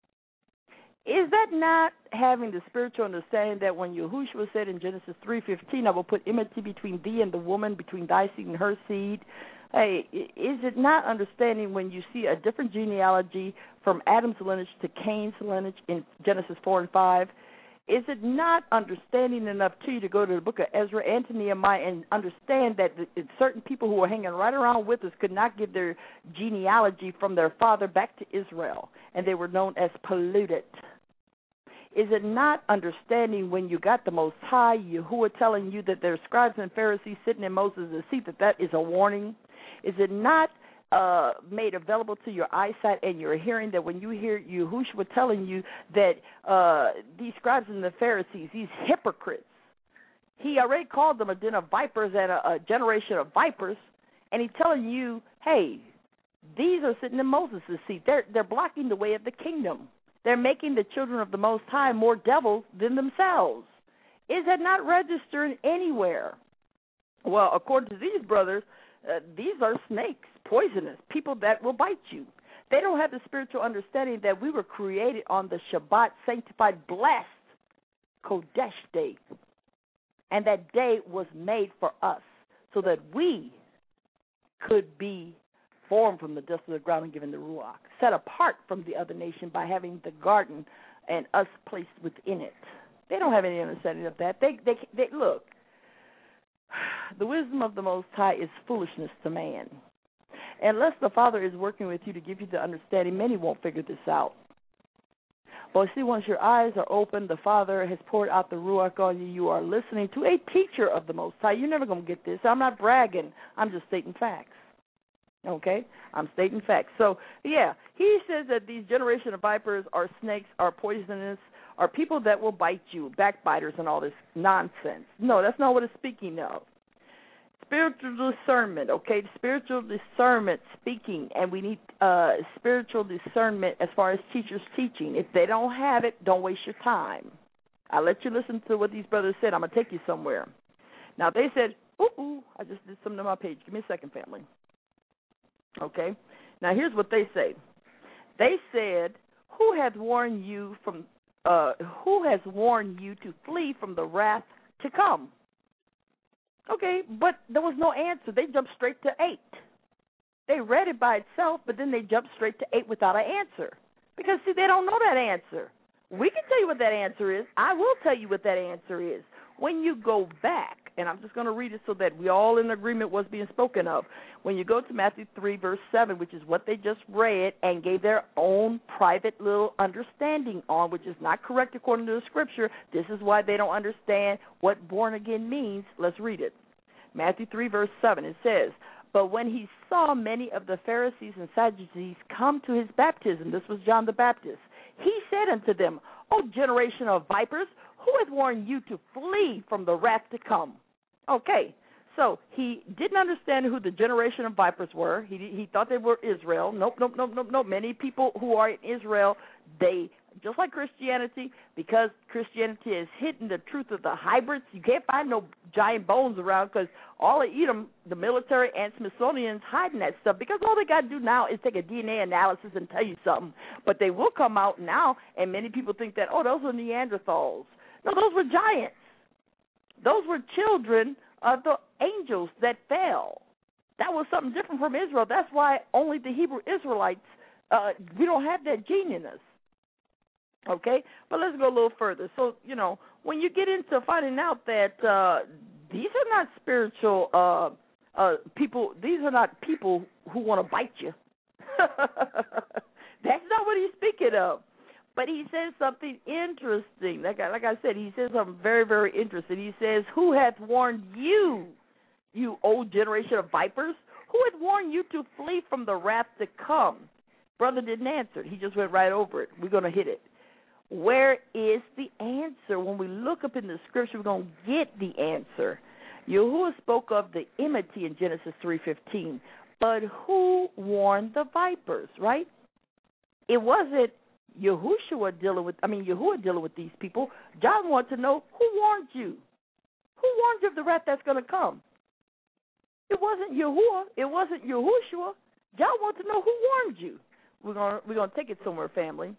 Is that not having the spiritual understanding that when Yahushua said in Genesis 3:15, I will put enmity between thee and the woman, between thy seed and her seed? Hey, is it not understanding when you see a different genealogy from Adam's lineage to Cain's lineage in Genesis 4 and 5? Is it not understanding enough to you to go to the book of Ezra and to Nehemiah and understand that certain people who were hanging right around with us could not give their genealogy from their father back to Israel, and they were known as polluted? Is it not understanding when you got the Most High, Yahuwah, telling you that there are scribes and Pharisees sitting in Moses' seat, that is a warning? Is it not made available to your eyesight and your hearing that when you hear Yahushua telling you that these scribes and the Pharisees, these hypocrites, he already called them a den of vipers and a generation of vipers, and he's telling you, hey, these are sitting in Moses' seat. They're blocking the way of the kingdom. They're making the children of the Most High more devils than themselves. Is that not registered anywhere? Well, according to these brothers, these are snakes, poisonous, people that will bite you. They don't have the spiritual understanding that we were created on the Shabbat, sanctified, blessed Kodesh day. And that day was made for us so that we could be formed from the dust of the ground and given the Ruach, set apart from the other nation by having the garden and us placed within it. They don't have any understanding of that. They look. The wisdom of the Most High is foolishness to man. Unless the Father is working with you to give you the understanding, many won't figure this out. But see, once your eyes are open, the Father has poured out the Ruach on you. You are listening to a teacher of the Most High. You're never going to get this. I'm not bragging. I'm just stating facts. Okay? I'm stating facts. So, yeah, he says that these generation of vipers are snakes, are poisonous, are people that will bite you, backbiters and all this nonsense. No, that's not what it's speaking of. Spiritual discernment, okay? Spiritual discernment speaking, and we need spiritual discernment as far as teachers teaching. If they don't have it, don't waste your time. I'll let you listen to what these brothers said. I'm going to take you somewhere. Now, they said, I just did something on my page. Give me a second, family. Okay? Now, here's what they say. They said, who has warned you to flee from the wrath to come? Okay, but there was no answer. They jumped straight to 8. They read it by itself, but then they jumped straight to 8 without an answer. Because, see, they don't know that answer. We can tell you what that answer is. I will tell you what that answer is. When you go back, and I'm just going to read it so that we all in agreement what's being spoken of. When you go to Matthew 3, verse 7, which is what they just read and gave their own private little understanding on, which is not correct according to the Scripture. This is why they don't understand what born again means. Let's read it. Matthew 3, verse 7, it says, "But when he saw many of the Pharisees and Sadducees come to his baptism," this was John the Baptist, "he said unto them, O generation of vipers, who hath warned you to flee from the wrath to come?" Okay, so he didn't understand who the generation of vipers were. He thought they were Israel. Nope. Many people who are in Israel, they, just like Christianity, because Christianity has hidden the truth of the hybrids, you can't find no giant bones around because all of Edom, the military and Smithsonian's hiding that stuff because all they got to do now is take a DNA analysis and tell you something. But they will come out now, and many people think that, oh, those are Neanderthals. No, those were giants. Those were children of the angels that fell. That was something different from Israel. That's why only the Hebrew Israelites, we don't have that gene in us. Okay? But let's go a little further. So, when you get into finding out that these are not spiritual people, these are not people who want to bite you. That's not what he's speaking of. But he says something interesting. Like I said, he says something very, very interesting. He says, "Who hath warned you, you old generation of vipers? Who hath warned you to flee from the wrath to come?" Brother didn't answer it. He just went right over it. We're going to hit it. Where is the answer? When we look up in the Scripture, we're going to get the answer. Yahuwah spoke of the enmity in Genesis 3:15. But who warned the vipers, right? It wasn't Yahuwah dealing with these people. John wanted to know, who warned you? Who warned you of the wrath that's going to come? It wasn't Yahuwah. It wasn't Yahushua. John wanted to know who warned you. We're going to take it somewhere, family.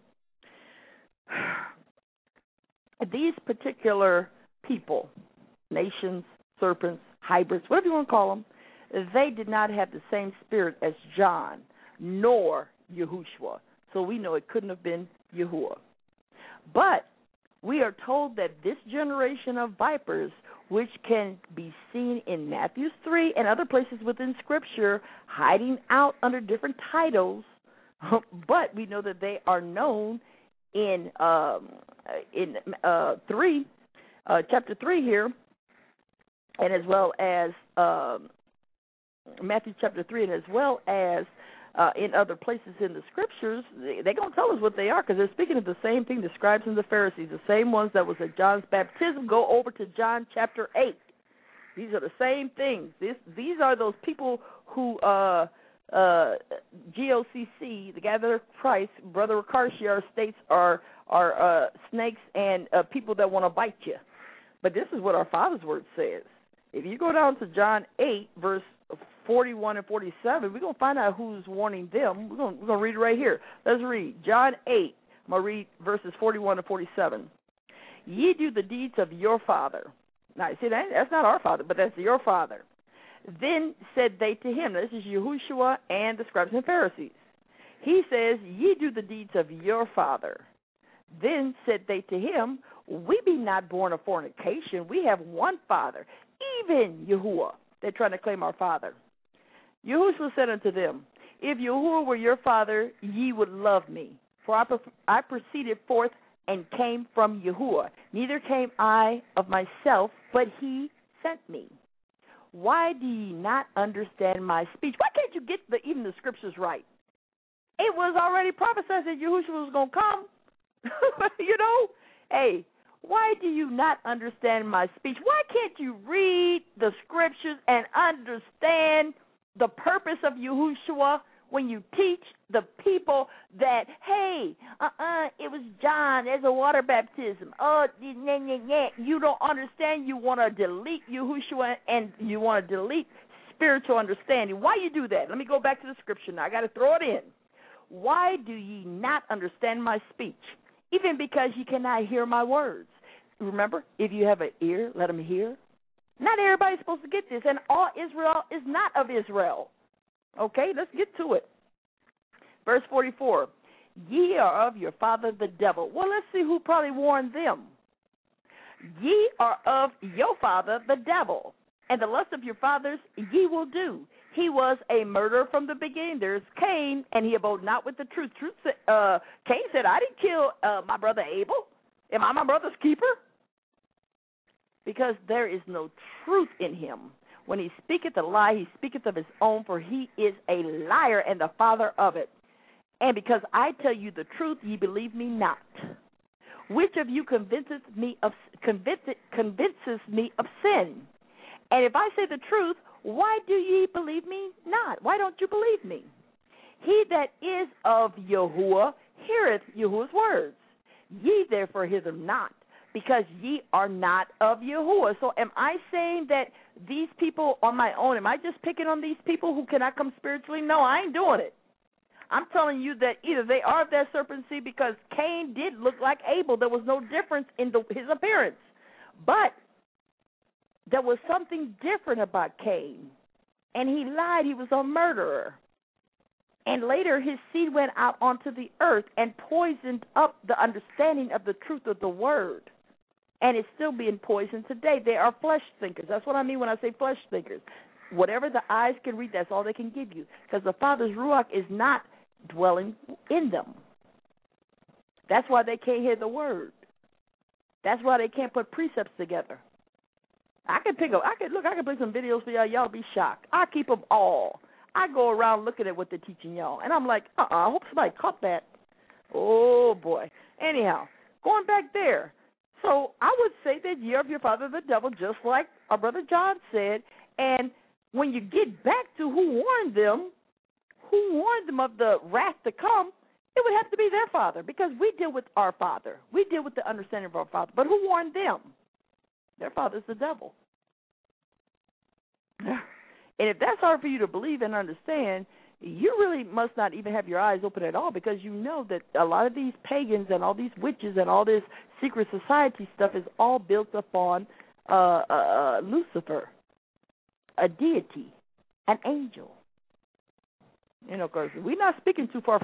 These particular people, nations, serpents, hybrids, whatever you want to call them, they did not have the same spirit as John, nor Yahushua. So we know it couldn't have been Yahuwah. But we are told that this generation of vipers, which can be seen in Matthew 3 and other places within Scripture, hiding out under different titles, but we know that they are known in chapter 3 here, and as well as Matthew chapter 3, and as well as in other places in the Scriptures, they're going to tell us what they are because they're speaking of the same thing, the scribes and the Pharisees, the same ones that was at John's baptism. Go over to John chapter 8. These are the same things. These are those people who GOCC, the Gatherer of Christ, Brother Ricard states are snakes and people that want to bite you. But this is what our Father's Word says. If you go down to John 8, verse 41 and 47, we're going to find out who's warning them. We're going to read it right here. Let's read. John 8, I'm going to read verses 41 and 47. "Ye do the deeds of your father." Now, see, that's not our father, but that's your father. "Then said they to him," this is Yahushua and the scribes and Pharisees. He says, "Ye do the deeds of your father." "Then said they to him, We be not born of fornication. We have one Father, even Yahuwah." They're trying to claim our Father. Yahushua said unto them, "If Yahuwah were your Father, ye would love me. For I proceeded forth and came from Yahuwah. Neither came I of myself, but he sent me. Why do ye not understand my speech?" Why can't you get even the Scriptures right? It was already prophesied that Yahushua was going to come. Hey, why do you not understand my speech? Why can't you read the Scriptures and understand the purpose of Yahushua when you teach the people that, hey, it was John, there's a water baptism. You don't understand. You want to delete Yahushua and you want to delete spiritual understanding. Why you do that? Let me go back to the Scripture now. I got to throw it in. "Why do ye not understand my speech? Even because ye cannot hear my words." Remember, if you have an ear, let him hear. Not everybody's supposed to get this, and all Israel is not of Israel. Okay, let's get to it. Verse 44, Ye are of your father the devil. Well, let's see who probably warned them. Ye are of your father the devil, and the lust of your fathers ye will do. He was a murderer from the beginning. There's Cain, and he abode not with the truth. Cain said, I didn't kill my brother Abel. Am I my brother's keeper? Because there is no truth in him. When he speaketh a lie, he speaketh of his own, for he is a liar and the father of it. And because I tell you the truth, ye believe me not. Which of you convinces me of sin? And if I say the truth, why do ye believe me not? Why don't you believe me? He that is of Yahuwah heareth Yahuwah's words. Ye therefore hear them not, because ye are not of Yahuwah. So am I saying that these people on my own, am I just picking on these people who cannot come spiritually? No, I ain't doing it. I'm telling you that either they are of that serpent seed, because Cain did look like Abel. There was no difference in his appearance. But there was something different about Cain. And he lied. He was a murderer. And later his seed went out onto the earth and poisoned up the understanding of the truth of the word. And it's still being poisoned today. They are flesh thinkers. That's what I mean when I say flesh thinkers. Whatever the eyes can read, that's all they can give you. Because the Father's Ruach is not dwelling in them. That's why they can't hear the word. That's why they can't put precepts together. I can play some videos for y'all. Y'all be shocked. I keep them all. I go around looking at what they're teaching y'all, and I'm like, I hope somebody caught that. Oh boy. Anyhow, going back there. So I would say that ye are of your father the devil, just like our brother John said. And when you get back to who warned them of the wrath to come, it would have to be their father, because we deal with our father. We deal with the understanding of our father. But who warned them? Their father's the devil. And if that's hard for you to believe and understand, you really must not even have your eyes open at all, because you know that a lot of these pagans and all these witches and all this secret society stuff is all built upon Lucifer, a deity, an angel. You know, because we're not speaking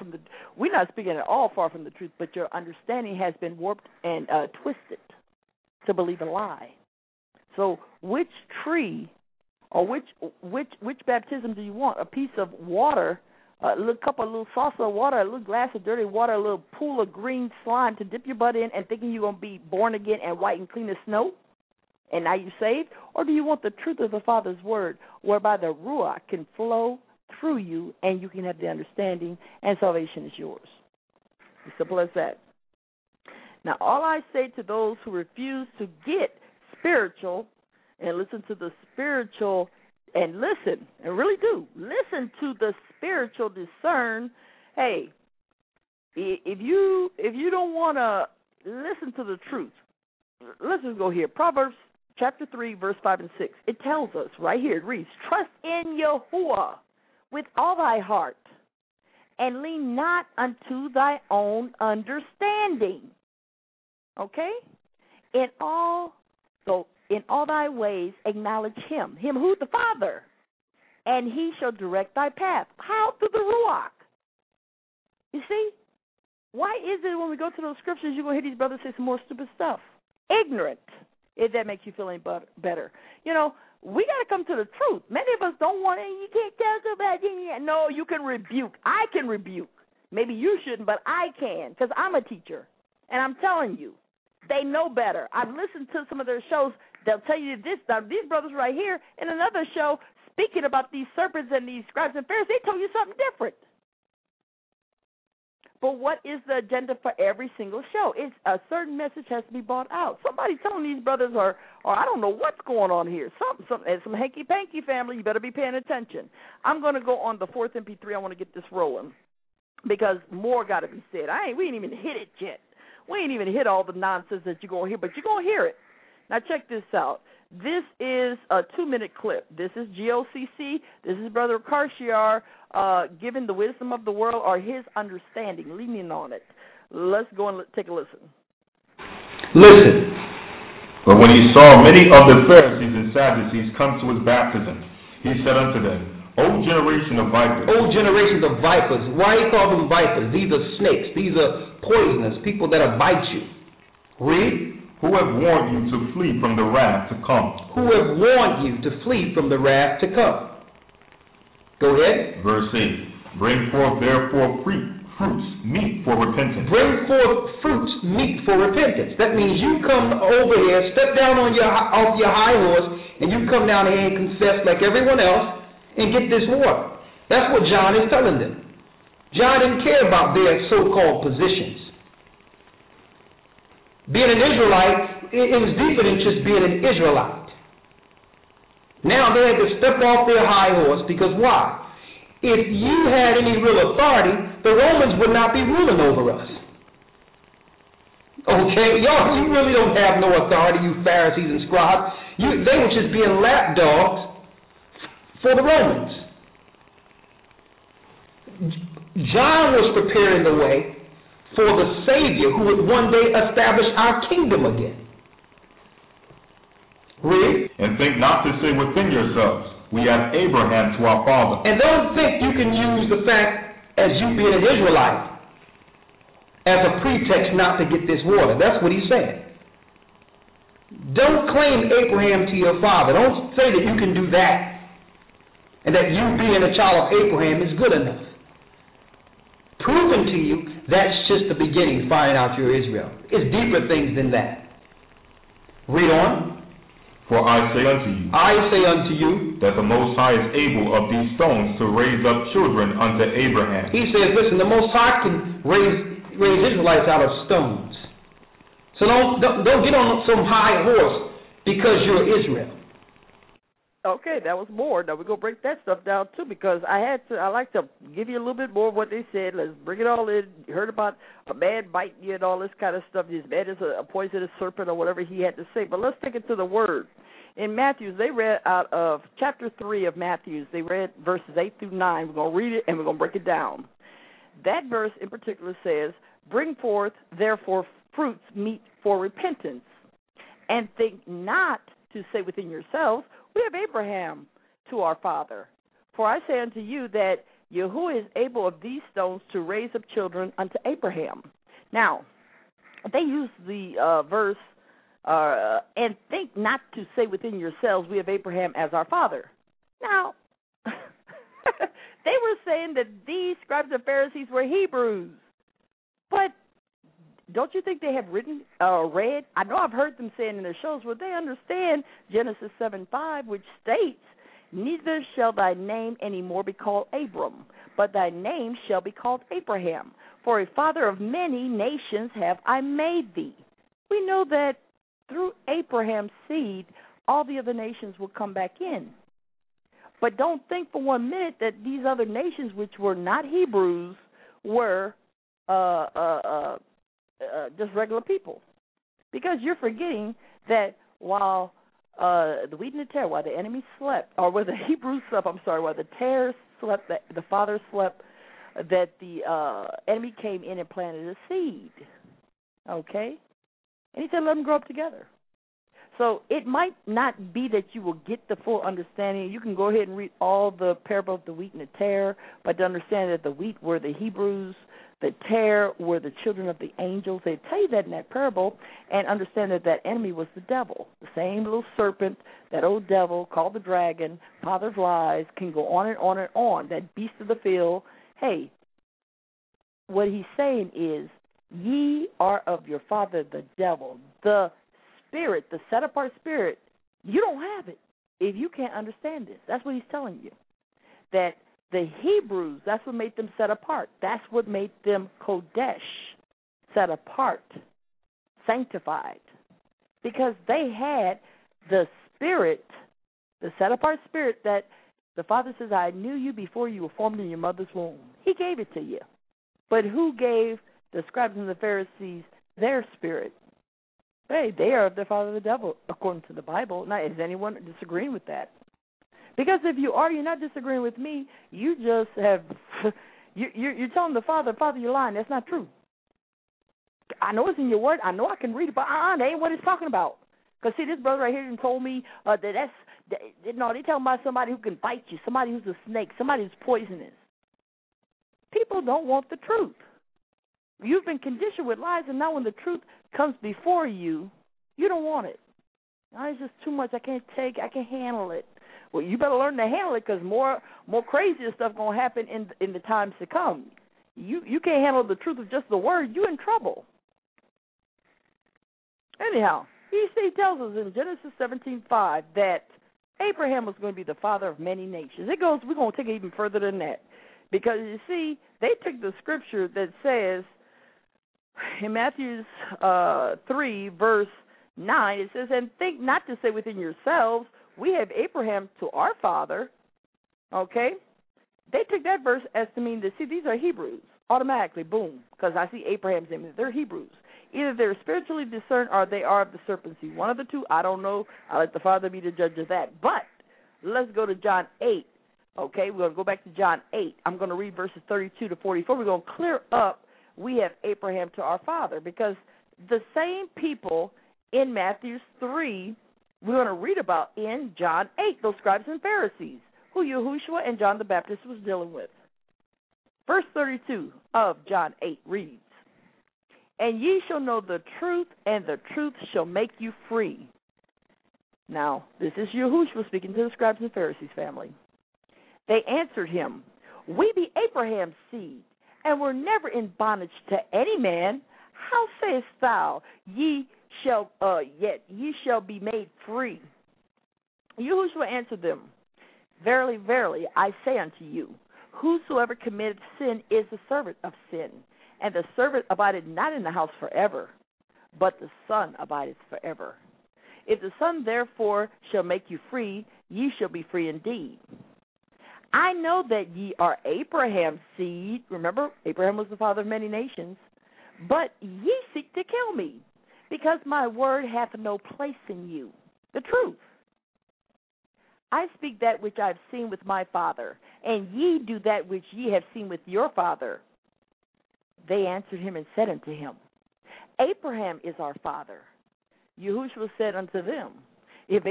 at all far from the truth, but your understanding has been warped and twisted to believe a lie. So which tree or which baptism do you want? A piece of water, a little saucer of water, a little glass of dirty water, a little pool of green slime to dip your butt in and thinking you're going to be born again and white and clean as snow, and now you're saved? Or do you want the truth of the Father's word, whereby the Ruach can flow through you and you can have the understanding and salvation is yours? As simple as that. Now, all I say to those who refuse to get spiritual and listen to the spiritual and listen, and really do, listen to the spiritual discern, hey, if you don't want to listen to the truth, let's just go here. Proverbs chapter 3, verse 5 and 6. It tells us right here, it reads, trust in Yahuwah with all thy heart, and lean not unto thy own understanding. Okay? In all thy ways acknowledge him. Him who? The Father. And he shall direct thy path. How? Through the Ruach. You see? Why is it when we go to those scriptures, you're going to hear these brothers say some more stupid stuff? Ignorant, if that makes you feel any better. You know, we got to come to the truth. Many of us don't want it. You can't tell somebody. No, you can rebuke. I can rebuke. Maybe you shouldn't, but I can, because I'm a teacher. And I'm telling you, they know better. I've listened to some of their shows. They'll tell you this. Now, these brothers right here in another show speaking about these serpents and these scribes and Pharisees, they told you something different. But what is the agenda for every single show? It's a certain message has to be brought out. Somebody telling these brothers or I don't know what's going on here. Some hanky-panky family, you better be paying attention. I'm going to go on the fourth MP3. I want to get this rolling because more got to be said. We ain't even hit it yet. We ain't even hit all the nonsense that you're going to hear, but you're going to hear it. Now, check this out. This is a 2-minute clip. This is GOCC. This is Brother Karshiar giving the wisdom of the world or his understanding, leaning on it. Let's go and take a listen. Listen. But when he saw many of the Pharisees and Sadducees come to his baptism, he said unto them, O generation of vipers. O generations of vipers. Why he called them vipers? These are snakes. These are poisonous, people that'll bite you. Read. Who have warned you to flee from the wrath to come. Who have warned you to flee from the wrath to come. Go ahead. Verse 8. Bring forth therefore fruits, meet for repentance. Bring forth fruits, meet for repentance. That means you come over here, step down off your high horse, and you come down here and confess like everyone else and get this water. That's what John is telling them. John didn't care about their so-called positions. Being an Israelite, it was deeper than just being an Israelite. Now they had to step off their high horse because why? If you had any real authority, the Romans would not be ruling over us. Okay? Y'all, you really don't have no authority, you Pharisees and scribes. They were just being lapdogs for the Romans. John was preparing the way for the Savior who would one day establish our kingdom again. Read. And think not to say within yourselves, we have Abraham to our father. And don't think you can use the fact as you being an Israelite as a pretext not to get this water. That's what he's saying. Don't claim Abraham to your father. Don't say that you can do that and that you being a child of Abraham is good enough. Proven to you, that's just the beginning, finding out you're Israel. It's deeper things than that. Read on. For I say unto you, that the Most High is able of these stones to raise up children unto Abraham. He says, listen, the Most High can raise Israelites out of stones. So don't get on some high horse because you're Israel. Okay, that was more. Now we're going to break that stuff down, too, because I like to give you a little bit more of what they said. Let's bring it all in. You heard about a man biting you and all this kind of stuff. This man is a poisonous serpent or whatever he had to say. But let's take it to the Word. In Matthew, they read out of chapter 3 of Matthew. They read verses 8 through 9. We're going to read it and we're going to break it down. That verse in particular says, bring forth, therefore, fruits meet for repentance, and think not to say within yourselves, we have Abraham to our father. For I say unto you that Yahuwah is able of these stones to raise up children unto Abraham. Now, they use the verse, and think not to say within yourselves, we have Abraham as our father. Now, they were saying that these scribes and Pharisees were Hebrews. But don't you think they have read? I know I've heard them saying in their shows, well, they understand Genesis 7:5, which states, neither shall thy name any more be called Abram, but thy name shall be called Abraham. For a father of many nations have I made thee. We know that through Abraham's seed, all the other nations will come back in. But don't think for 1 minute that these other nations, which were not Hebrews, were just regular people, because you're forgetting that while the wheat and the tare, while the enemy slept, or where the Hebrews slept, while the tares slept, the father slept, that the enemy came in and planted a seed. Okay? And he said, let them grow up together. So it might not be that you will get the full understanding. You can go ahead and read all the parable of the wheat and the tare, but to understand that the wheat were the Hebrews, the tare were the children of the angels. They tell you that in that parable, and understand that that enemy was the devil, the same little serpent, that old devil called the dragon, father of lies, can go on and on and on, that beast of the field. Hey, what he's saying is, ye are of your father the devil, the spirit, the set-apart spirit. You don't have it if you can't understand this. That's what he's telling you, that the Hebrews, that's what made them set apart. That's what made them Kodesh, set apart, sanctified. Because they had the spirit, the set apart spirit that the Father says, I knew you before you were formed in your mother's womb. He gave it to you. But who gave the scribes and the Pharisees their spirit? Hey, they are of their father the devil, according to the Bible. Now, is anyone disagreeing with that? Because if you are, you're not disagreeing with me. You just have, you're telling the Father, you're lying. That's not true. I know it's in your word. I know I can read it, but that ain't what it's talking about. Because, see, this brother right here told me that They talking about somebody who can bite you, somebody who's a snake, somebody who's poisonous. People don't want the truth. You've been conditioned with lies, and now when the truth comes before you, you don't want it. No, it's just too much. I can't take. I can't handle it. Well, you better learn to handle it, because more crazier stuff gonna happen in the times to come. You can't handle the truth of just the word. You in trouble. Anyhow, he tells us in Genesis 17:5 that Abraham was going to be the father of many nations. We're going to take it even further than that, because you see, they took the scripture that says in Matthew 3 verse 9, it says, "And think not to say within yourselves, we have Abraham to our father." Okay? They took that verse as to mean that, see, these are Hebrews. Automatically, boom, because I see Abraham's name. They're Hebrews. Either they're spiritually discerned or they are of the serpent seed. One of the two, I don't know. I'll let the Father be the judge of that. But let's go to John 8. Okay, we're going to go back to John 8. I'm going to read verses 32 to 44. We're going to clear up, we have Abraham to our father, because the same people in Matthew 3 we're going to read about in John 8, those scribes and Pharisees, who Yahushua and John the Baptist was dealing with. Verse 32 of John 8 reads, "And ye shall know the truth, and the truth shall make you free." Now, this is Yahushua speaking to the scribes and Pharisees family. "They answered him, We be Abraham's seed, and were never in bondage to any man. How sayest thou, yet ye shall be made free? Yahushua answered them, Verily, verily, I say unto you, whosoever committeth sin is the servant of sin, and the servant abideth not in the house forever, but the Son abideth forever. If the Son therefore shall make you free, ye shall be free indeed. I know that ye are Abraham's seed." Remember, Abraham was the father of many nations. "But ye seek to kill me, because my word hath no place in you." The truth. "I speak that which I have seen with my father, and ye do that which ye have seen with your father." They answered him and said unto him, "Abraham is our father." Yahushua said unto them, if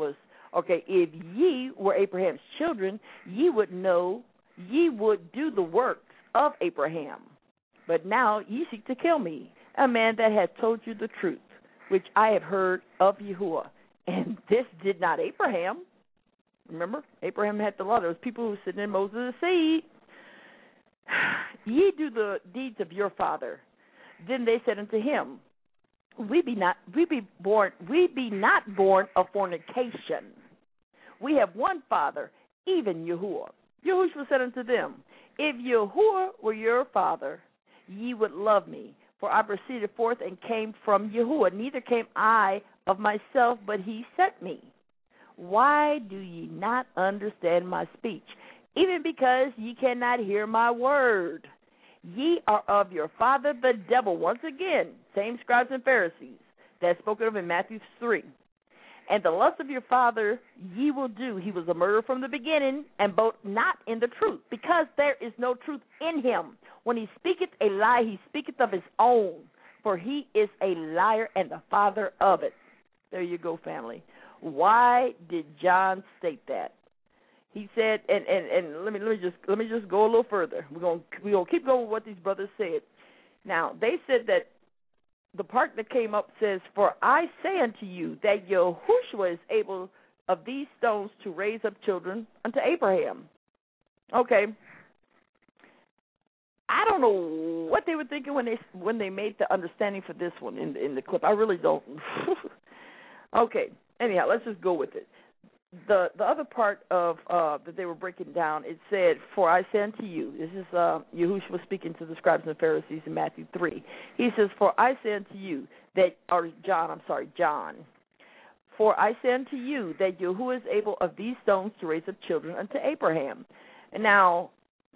ye were Abraham's children, ye would do the works of Abraham. But now ye seek to kill me, a man that hath told you the truth, which I have heard of Yahuwah. And this did not Abraham." Remember, Abraham had the law. There was people who were sitting in Moses' seed. "Ye do the deeds of your father." Then they said unto him, We be not born of fornication. We have one Father, even Yahuwah. Yahushua said unto them, If Yahuwah were your father, ye would love me, for I proceeded forth and came from Yahuwah. Neither came I of myself, but he sent me. Why do ye not understand my speech? Even because ye cannot hear my word. Ye are of your father the devil. Once again, same scribes and Pharisees that's spoken of in Matthew 3. "And the lust of your father ye will do. He was a murderer from the beginning, and both not in the truth, because there is no truth in him. When he speaketh a lie, he speaketh of his own, for he is a liar and the father of it." There you go, family. Why did John state that? He said, and let me just go a little further. We're gonna keep going with what these brothers said. Now, they said that the part that came up says, "For I say unto you that Yahushua is able of these stones to raise up children unto Abraham." Okay. I don't know what they were thinking when they made the understanding for this one in the clip. I really don't. Okay. Anyhow, let's just go with it. The other part of that they were breaking down, it said, "For I say unto you," this is Yahushua speaking to the scribes and Pharisees in Matthew 3. He says, "For I say unto you that," or John. "For I say unto you that Yahuwah is able of these stones to raise up children unto Abraham." And now,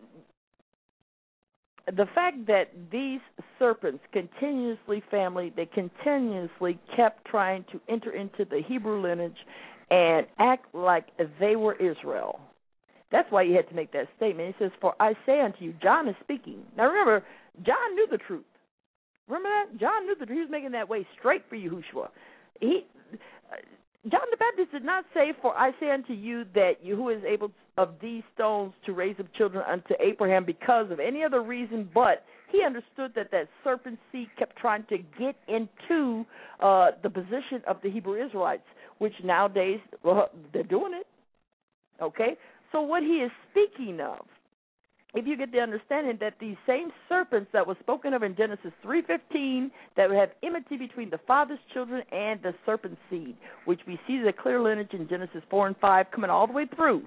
the fact that these serpents continuously kept trying to enter into the Hebrew lineage and act like they were Israel. That's why he had to make that statement. He says, "For I say unto you," John is speaking. Now remember, John knew the truth. Remember that? John knew the truth. He was making that way straight for Yahushua. John the Baptist did not say, for I say unto you that who is able of these stones to raise up children unto Abraham because of any other reason, but he understood that serpent seed kept trying to get into the position of the Hebrew Israelites, which nowadays, well, they're doing it. Okay? So what he is speaking of, if you get the understanding that these same serpents that was spoken of in Genesis 3:15, that would have enmity between the father's children and the serpent seed, which we see the clear lineage in Genesis 4 and 5 coming all the way through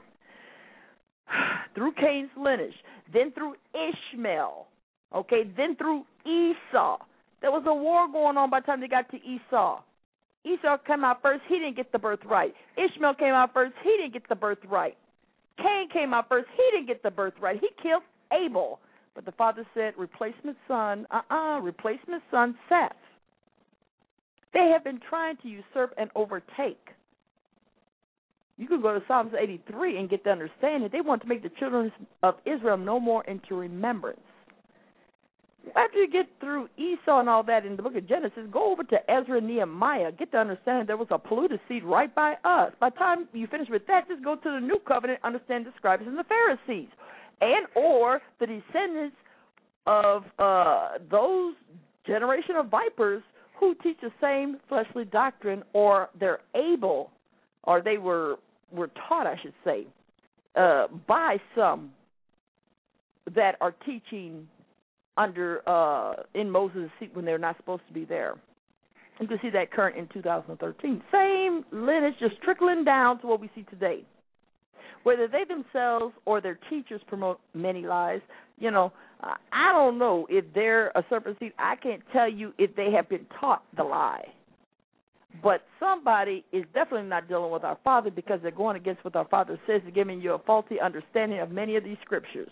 Cain's lineage, then through Ishmael, okay, then through Esau. There was a war going on by the time they got to Esau. Esau came out first, he didn't get the birthright. Ishmael came out first, he didn't get the birthright. Cain came out first, he didn't get the birthright. He killed Abel. But the father said, replacement son Seth. They have been trying to usurp and overtake. You can go to Psalms 83 and get the understanding. They want to make the children of Israel no more into remembrance. After you get through Esau and all that in the book of Genesis, go over to Ezra and Nehemiah. Get the understanding there was a polluted seed right by us. By the time you finish with that, just go to the New Covenant, understand the scribes and the Pharisees, and or the descendants of those generation of vipers who teach the same fleshly doctrine, or they're able, or they were taught, I should say, by some that are teaching under in Moses' seat when they're not supposed to be there. You can see that current in 2013. Same lineage, just trickling down to what we see today. Whether they themselves or their teachers promote many lies, I don't know if they're a serpent seed. I can't tell you if they have been taught the lie. But somebody is definitely not dealing with our Father, because they're going against what our Father says, giving you a faulty understanding of many of these scriptures.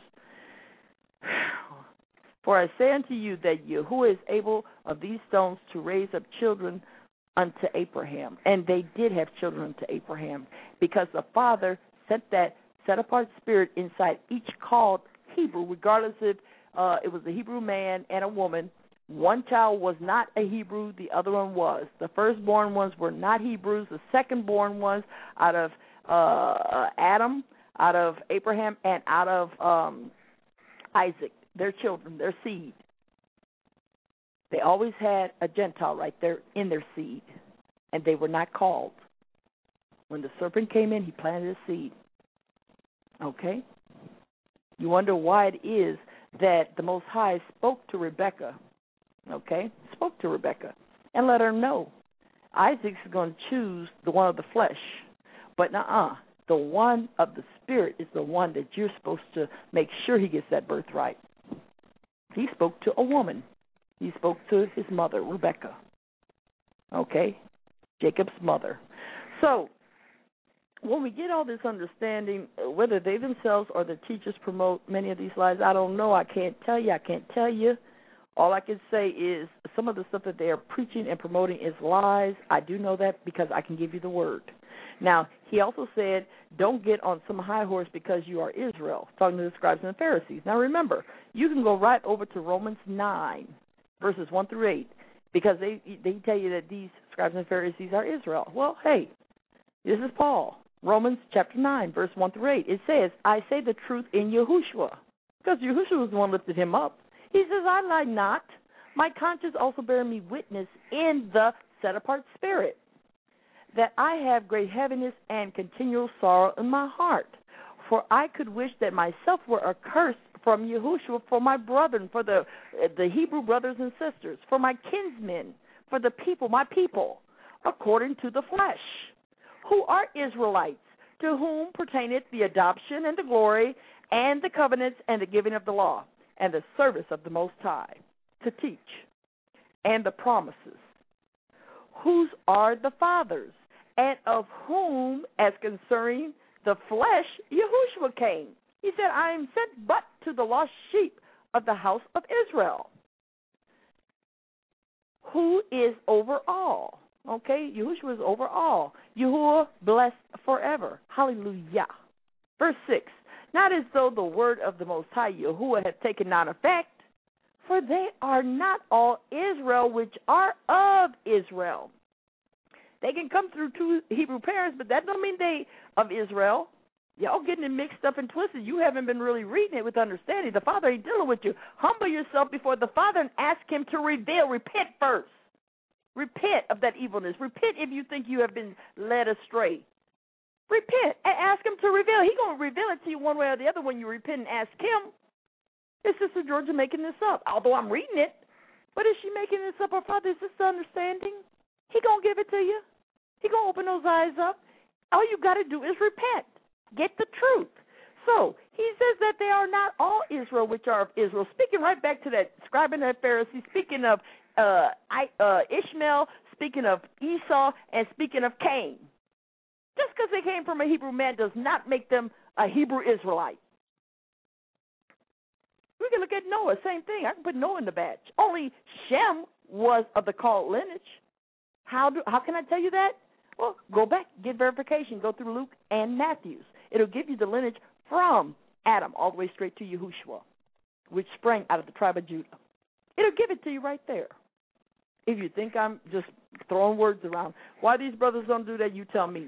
For I say unto you that who is able of these stones to raise up children unto Abraham. And they did have children unto Abraham, because the Father sent that set-apart spirit inside each called Hebrew, regardless if it was a Hebrew man and a woman. One child was not a Hebrew, the other one was. The firstborn ones were not Hebrews. The second-born ones out of Adam, out of Abraham, and out of Isaac. Their children, their seed. They always had a Gentile right there in their seed, and they were not called. When the serpent came in, he planted a seed. Okay? You wonder why it is that the Most High spoke to Rebekah, and let her know Isaac's going to choose the one of the flesh, but the one of the spirit is the one that you're supposed to make sure he gets that birthright. He spoke to a woman. He spoke to his mother, Rebekah. Okay? Jacob's mother. So, when we get all this understanding, whether they themselves or the teachers promote many of these lies, I don't know. I can't tell you. All I can say is some of the stuff that they are preaching and promoting is lies. I do know that because I can give you the word. Now, he also said, don't get on some high horse because you are Israel, talking to the scribes and the Pharisees. Now, remember, you can go right over to Romans 9, verses 1 through 8, because they tell you that these scribes and Pharisees are Israel. Well, hey, this is Paul. Romans chapter 9, verse 1 through 8. It says, I say the truth in Yahushua, because Yahushua was the one who lifted him up. He says, I lie not. My conscience also bears me witness in the set-apart spirit, that I have great heaviness and continual sorrow in my heart. For I could wish that myself were accursed from Yahushua for my brethren, for the Hebrew brothers and sisters, for my kinsmen, for the people, my people, according to the flesh, who are Israelites, to whom pertaineth the adoption and the glory and the covenants and the giving of the law and the service of the Most High, to teach, and the promises, whose are the fathers, and of whom, as concerning the flesh, Yahushua came. He said, I am sent but to the lost sheep of the house of Israel, who is over all. Okay, Yahushua is over all. Yahuwah blessed forever. Hallelujah. Verse 6, not as though the word of the Most High Yahuwah had taken not effect, for they are not all Israel which are of Israel. They can come through two Hebrew parents, but that don't mean they of Israel. Y'all getting it mixed up and twisted. You haven't been really reading it with understanding. The Father ain't dealing with you. Humble yourself before the Father and ask Him to reveal. Repent first. Repent of that evilness. Repent if you think you have been led astray. Repent and ask Him to reveal. He's going to reveal it to you one way or the other when you repent and ask Him. Is Sister Georgia making this up? Although I'm reading it. But is she making this up? Or Father, is this the understanding? He going to give it to you. He going to open those eyes up. All you got to do is repent. Get the truth. So he says that they are not all Israel which are of Israel. Speaking right back to that scribe and that Pharisee, speaking of Ishmael, speaking of Esau, and speaking of Cain. Just because they came from a Hebrew man does not make them a Hebrew Israelite. We can look at Noah, same thing. I can put Noah in the batch. Only Shem was of the called lineage. How can I tell you that? Well, go back, get verification. Go through Luke and Matthews. It'll give you the lineage from Adam all the way straight to Yahushua, which sprang out of the tribe of Judah. It'll give it to you right there. If you think I'm just throwing words around, why these brothers don't do that, you tell me.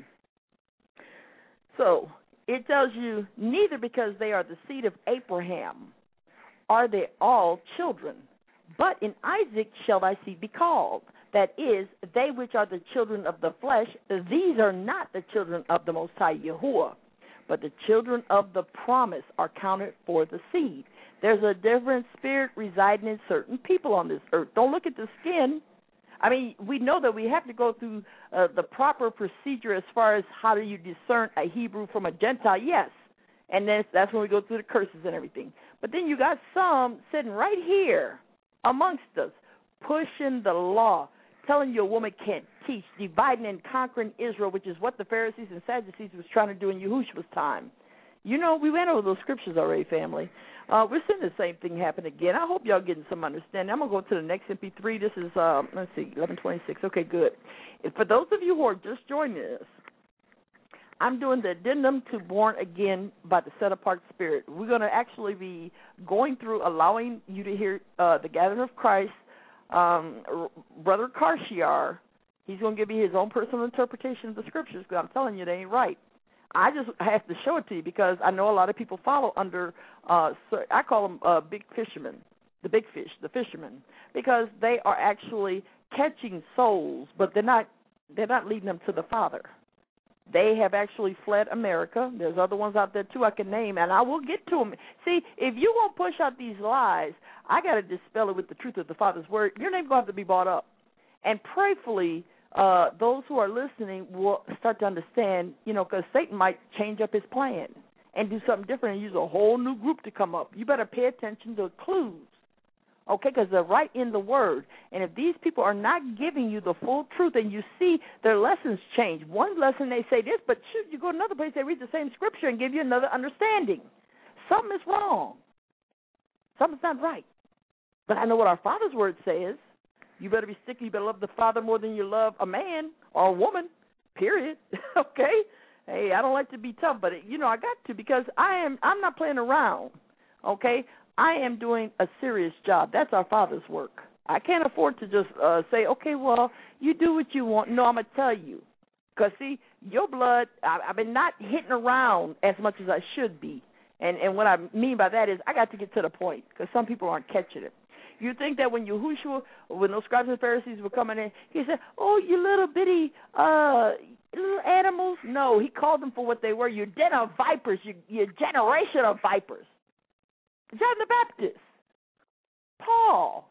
So it tells you, neither because they are the seed of Abraham are they all children, but in Isaac shall thy seed be called. That is, they which are the children of the flesh, these are not the children of the Most High Yahuwah, but the children of the promise are counted for the seed. There's a different spirit residing in certain people on this earth. Don't look at the skin. I mean, we know that we have to go through the proper procedure as far as how do you discern a Hebrew from a Gentile, yes. And then that's when we go through the curses and everything. But then you got some sitting right here amongst us, pushing the law, telling you a woman can't teach, dividing and conquering Israel, which is what the Pharisees and Sadducees was trying to do in Yahushua's time. You know, we went over those scriptures already, family. We're seeing the same thing happen again. I hope y'all getting some understanding. I'm going to go to the next MP3. This is, 1126. Okay, good. And for those of you who are just joining us, I'm doing the addendum to Born Again by the Set Apart Spirit. We're going to actually be going through, allowing you to hear the Gathering of Christ. Brother Karshiar, he's going to give you his own personal interpretation of the scriptures, because I'm telling you they ain't right. I just have to show it to you because I know a lot of people follow under, I call them big fishermen, the big fish, the fishermen, because they are actually catching souls, but they're not leading them to the Father. They have actually fled America. There's other ones out there, too, I can name, and I will get to them. See, if you won't push out these lies, I got to dispel it with the truth of the Father's word. Your name's going to have to be brought up. And prayerfully, those who are listening will start to understand, because Satan might change up his plan and do something different and use a whole new group to come up. You better pay attention to clues, okay, because they're right in the Word. And if these people are not giving you the full truth and you see their lessons change, one lesson they say this, but shoot, you go to another place, they read the same scripture and give you another understanding. Something is wrong. Something's not right. But I know what our Father's Word says. You better be sticky. You better love the Father more than you love a man or a woman, period, okay? Hey, I don't like to be tough, but, I got to because I'm not playing around, okay? I am doing a serious job. That's our Father's work. I can't afford to just say, okay, well, you do what you want. No, I'm going to tell you. Because, see, your blood, I've been not hitting around as much as I should be. And what I mean by that is I got to get to the point because some people aren't catching it. You think that when Yahushua, when those scribes and Pharisees were coming in, he said, oh, you little bitty little animals? No, he called them for what they were. You're den of vipers. You're generation of vipers. John the Baptist, Paul,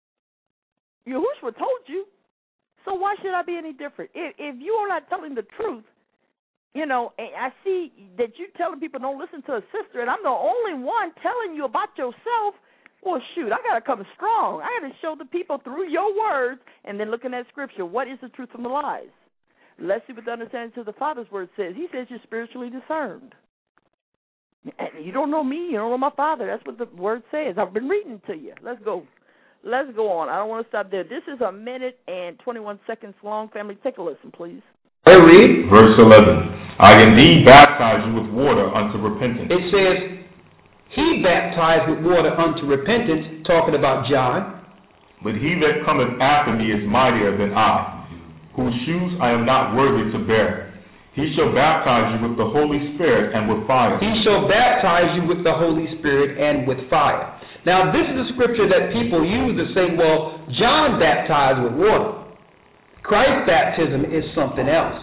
Yahushua told you, so why should I be any different? If you are not telling the truth, and I see that you're telling people don't listen to a sister, and I'm the only one telling you about yourself, well, shoot, I got to come strong. I got to show the people through your words and then looking at Scripture, what is the truth from the lies? Let's see what the understanding to the Father's Word says. He says you're spiritually discerned. And you don't know me, you don't know my Father. That's what the Word says. I've been reading to you. Let's go on. I don't want to stop there. This is 1 minute and 21 seconds long. Family, take a listen, please. I read. Verse 11. I indeed baptize you with water unto repentance. It says, he baptized with water unto repentance, talking about John. But he that cometh after me is mightier than I, whose shoes I am not worthy to bear. He shall baptize you with the Holy Spirit and with fire. He shall baptize you with the Holy Spirit and with fire. Now, this is a scripture that people use to say, well, John baptized with water. Christ's baptism is something else.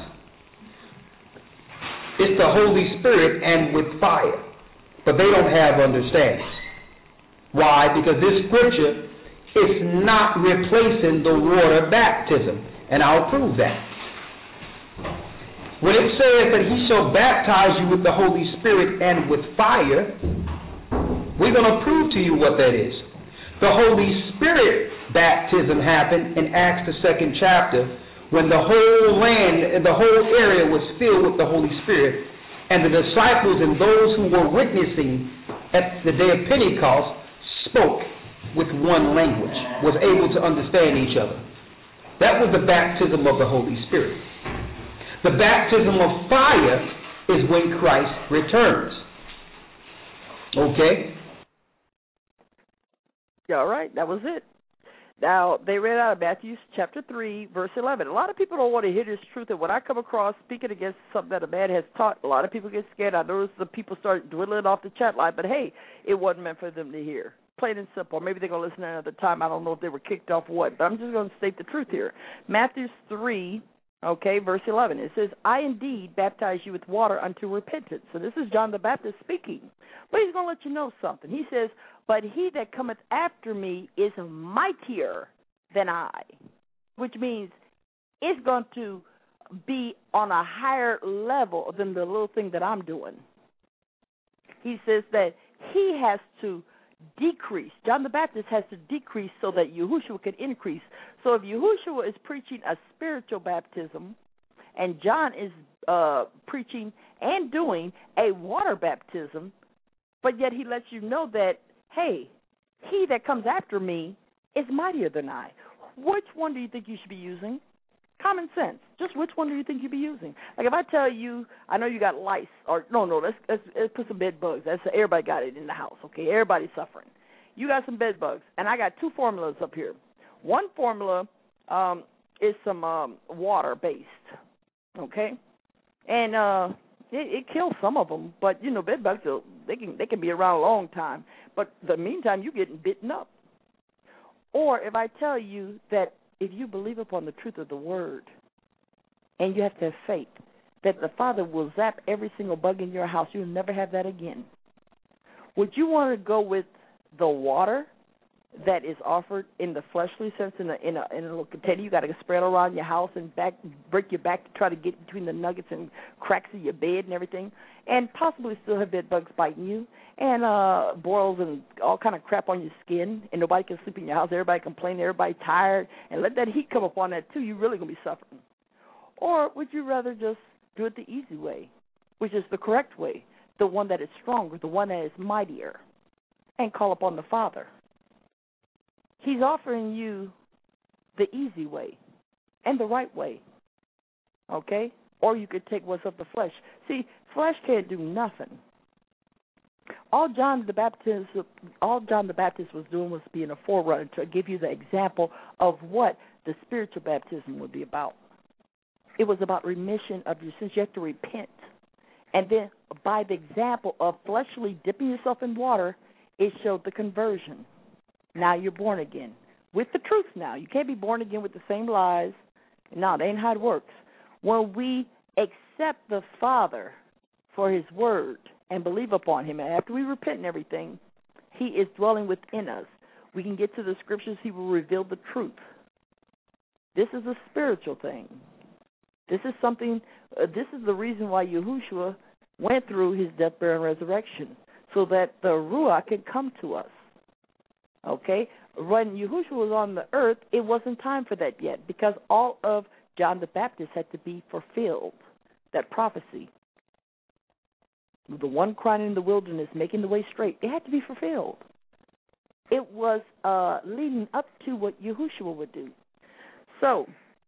It's the Holy Spirit and with fire. But they don't have understanding. Why? Because this scripture is not replacing the water baptism. And I'll prove that. When it says that he shall baptize you with the Holy Spirit and with fire, we're going to prove to you what that is. The Holy Spirit baptism happened in Acts the 2nd chapter when the whole land and the whole area was filled with the Holy Spirit, and the disciples and those who were witnessing at the day of Pentecost spoke with one language, was able to understand each other. That was the baptism of the Holy Spirit. The baptism of fire is when Christ returns. Okay? Yeah, all right, that was it. Now, they read out of Matthew chapter 3, verse 11. A lot of people don't want to hear this truth, and when I come across speaking against something that a man has taught, a lot of people get scared. I notice the people start dwindling off the chat line, but hey, it wasn't meant for them to hear. Plain and simple. Maybe they're going to listen another time. I don't know if they were kicked off or what, but I'm just going to state the truth here. Matthew 3, okay, verse 11. It says, I indeed baptize you with water unto repentance. So this is John the Baptist speaking. But he's going to let you know something. He says, but he that cometh after me is mightier than I, which means it's going to be on a higher level than the little thing that I'm doing. He says that he has to decrease. John the Baptist has to decrease so that Yahushua can increase. So if Yahushua is preaching a spiritual baptism and John is preaching and doing a water baptism, but yet he lets you know that, hey, he that comes after me is mightier than I. Which one do you think you should be using? Common sense. Just which one do you think you'd be using? Like if I tell you, I know you got lice, or no, let's put some bed bugs. Everybody got it in the house, okay? Everybody's suffering. You got some bed bugs, and I got two formulas up here. One formula is some water-based, okay? And it kills some of them, but, you know, bed bugs, they can be around a long time. But in the meantime, you're getting bitten up. Or if I tell you that if you believe upon the truth of the word, and you have to have faith, that the Father will zap every single bug in your house, you'll never have that again. Would you want to go with the water that is offered in the fleshly sense in a little container? You got to spread around your house and break your back to try to get between the nuggets and cracks of your bed and everything, and possibly still have bed bugs biting you and boils and all kind of crap on your skin, and nobody can sleep in your house. Everybody complaining, everybody tired, and let that heat come upon that too. You're really going to be suffering. Or would you rather just do it the easy way, which is the correct way, the one that is stronger, the one that is mightier, and call upon the Father? He's offering you the easy way and the right way, okay? Or you could take what's of the flesh. See, flesh can't do nothing. All John the Baptist was doing was being a forerunner to give you the example of what the spiritual baptism would be about. It was about remission of your sins. You have to repent. And then by the example of fleshly dipping yourself in water, it showed the conversion. Now you're born again. With the truth now. You can't be born again with the same lies. No, that ain't how it works. When we accept the Father for his word and believe upon him, and after we repent and everything, he is dwelling within us. We can get to the scriptures. He will reveal the truth. This is a spiritual thing. This is something, this is the reason why Yahushua went through his death, burial, and resurrection, so that the Ruach could come to us. Okay? When Yahushua was on the earth, it wasn't time for that yet, because all of John the Baptist had to be fulfilled, that prophecy. The one crying in the wilderness, making the way straight, it had to be fulfilled. It was leading up to what Yahushua would do. So,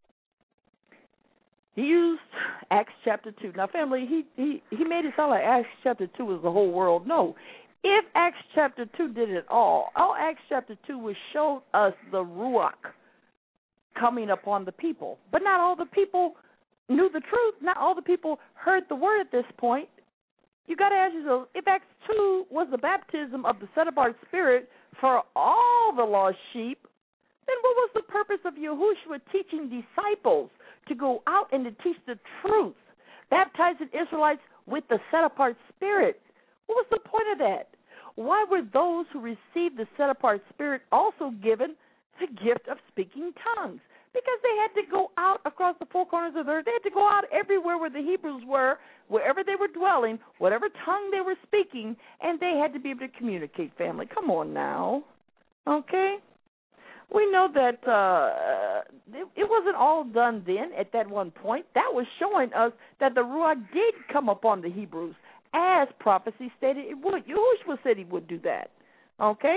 he used Acts chapter 2. Now, family, he made it sound like Acts chapter 2 was the whole world. No. If Acts chapter 2 did it all Acts chapter 2 was showed us the Ruach coming upon the people. But not all the people knew the truth. Not all the people heard the word at this point. You got to ask yourself, if Acts 2 was the baptism of the set-apart Spirit for all the lost sheep, then what was the purpose of Yahushua teaching disciples to go out and to teach the truth, baptizing Israelites with the set-apart Spirit? What was the point of that? Why were those who received the set-apart Spirit also given the gift of speaking tongues? Because they had to go out across the four corners of the earth. They had to go out everywhere where the Hebrews were, wherever they were dwelling, whatever tongue they were speaking, and they had to be able to communicate, family. Come on now. Okay? We know that it wasn't all done then at that one point. That was showing us that the Ruach did come upon the Hebrews, as prophecy stated it would. Yahushua said he would do that. Okay?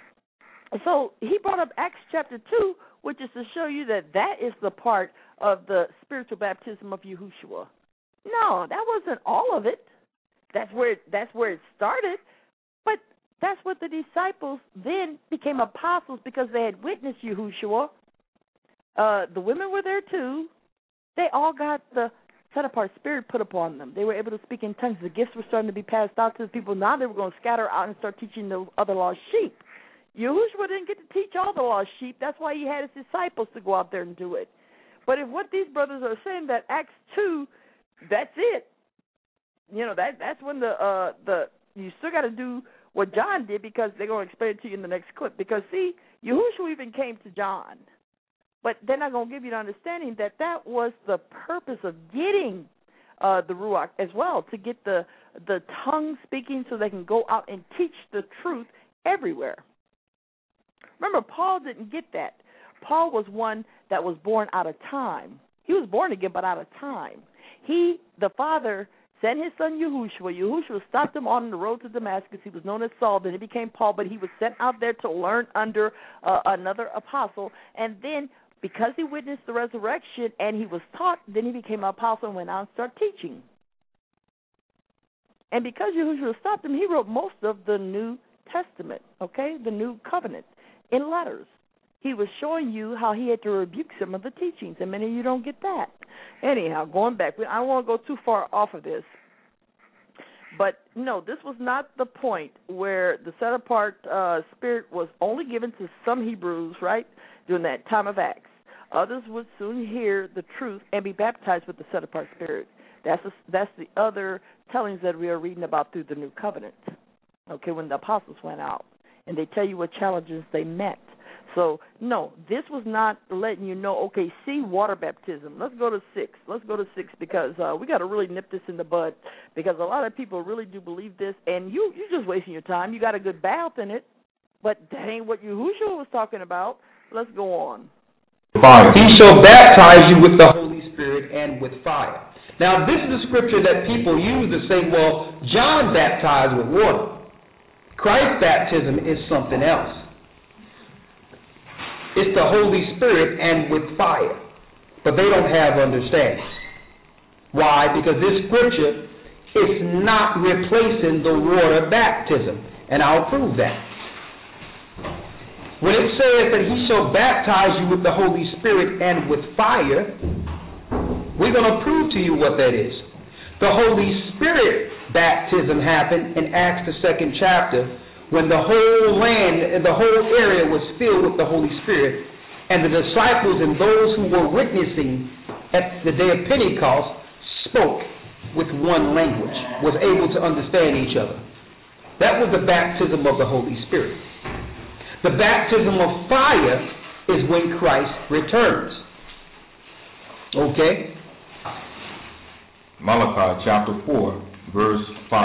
So he brought up Acts chapter 2, which is to show you that that is the part of the spiritual baptism of Yahushua. No, that wasn't all of it. That's where it started. But that's what the disciples then became apostles, because they had witnessed Yahushua. The women were there too. They all got the set-apart Spirit put upon them. They were able to speak in tongues. The gifts were starting to be passed out to the people. Now they were going to scatter out and start teaching the other lost sheep. Yahushua didn't get to teach all the lost sheep. That's why he had his disciples to go out there and do it. But if what these brothers are saying, that Acts 2, that's it. You know, that's when you still got to do what John did, because they're going to explain it to you in the next clip. Because, see, Yahushua even came to John. But they're not going to give you the understanding that that was the purpose of getting the Ruach as well, to get the tongue speaking so they can go out and teach the truth everywhere. Remember, Paul didn't get that. Paul was one that was born out of time. He was born again, but out of time. The Father, sent his son Yahushua. Yahushua stopped him on the road to Damascus. He was known as Saul. Then he became Paul, but he was sent out there to learn under another apostle. And then, because he witnessed the resurrection and he was taught, then he became an apostle and went out and started teaching. And because Yahushua stopped him, he wrote most of the New Testament, okay, the New Covenant, in letters. He was showing you how he had to rebuke some of the teachings, and many of you don't get that. Anyhow, going back, I don't want to go too far off of this. But, no, this was not the point where the set-apart Spirit was only given to some Hebrews, right, during that time of Acts. Others would soon hear the truth and be baptized with the set-apart Spirit. That's the other tellings that we are reading about through the New Covenant, okay, when the apostles went out. And they tell you what challenges they met. So, no, this was not letting you know, okay, see, water baptism. Let's go to 6. Because we got to really nip this in the bud, because a lot of people really do believe this, and you're just wasting your time. You got a good bath in it, but that ain't what Yahushua was talking about. Let's go on. Fire. He shall baptize you with the Holy Spirit and with fire. Now, this is a scripture that people use to say, well, John baptized with water. Christ's baptism is something else. It's the Holy Spirit and with fire. But they don't have understanding. Why? Because this scripture is not replacing the water baptism. And I'll prove that. When it says that he shall baptize you with the Holy Spirit and with fire, we're going to prove to you what that is. The Holy Spirit baptism happened in Acts the 2nd chapter, when the whole land and the whole area was filled with the Holy Spirit, and the disciples and those who were witnessing at the day of Pentecost spoke with one language, was able to understand each other. That was the baptism of the Holy Spirit. The baptism of fire is when Christ returns. Okay? Malachi chapter 4, verse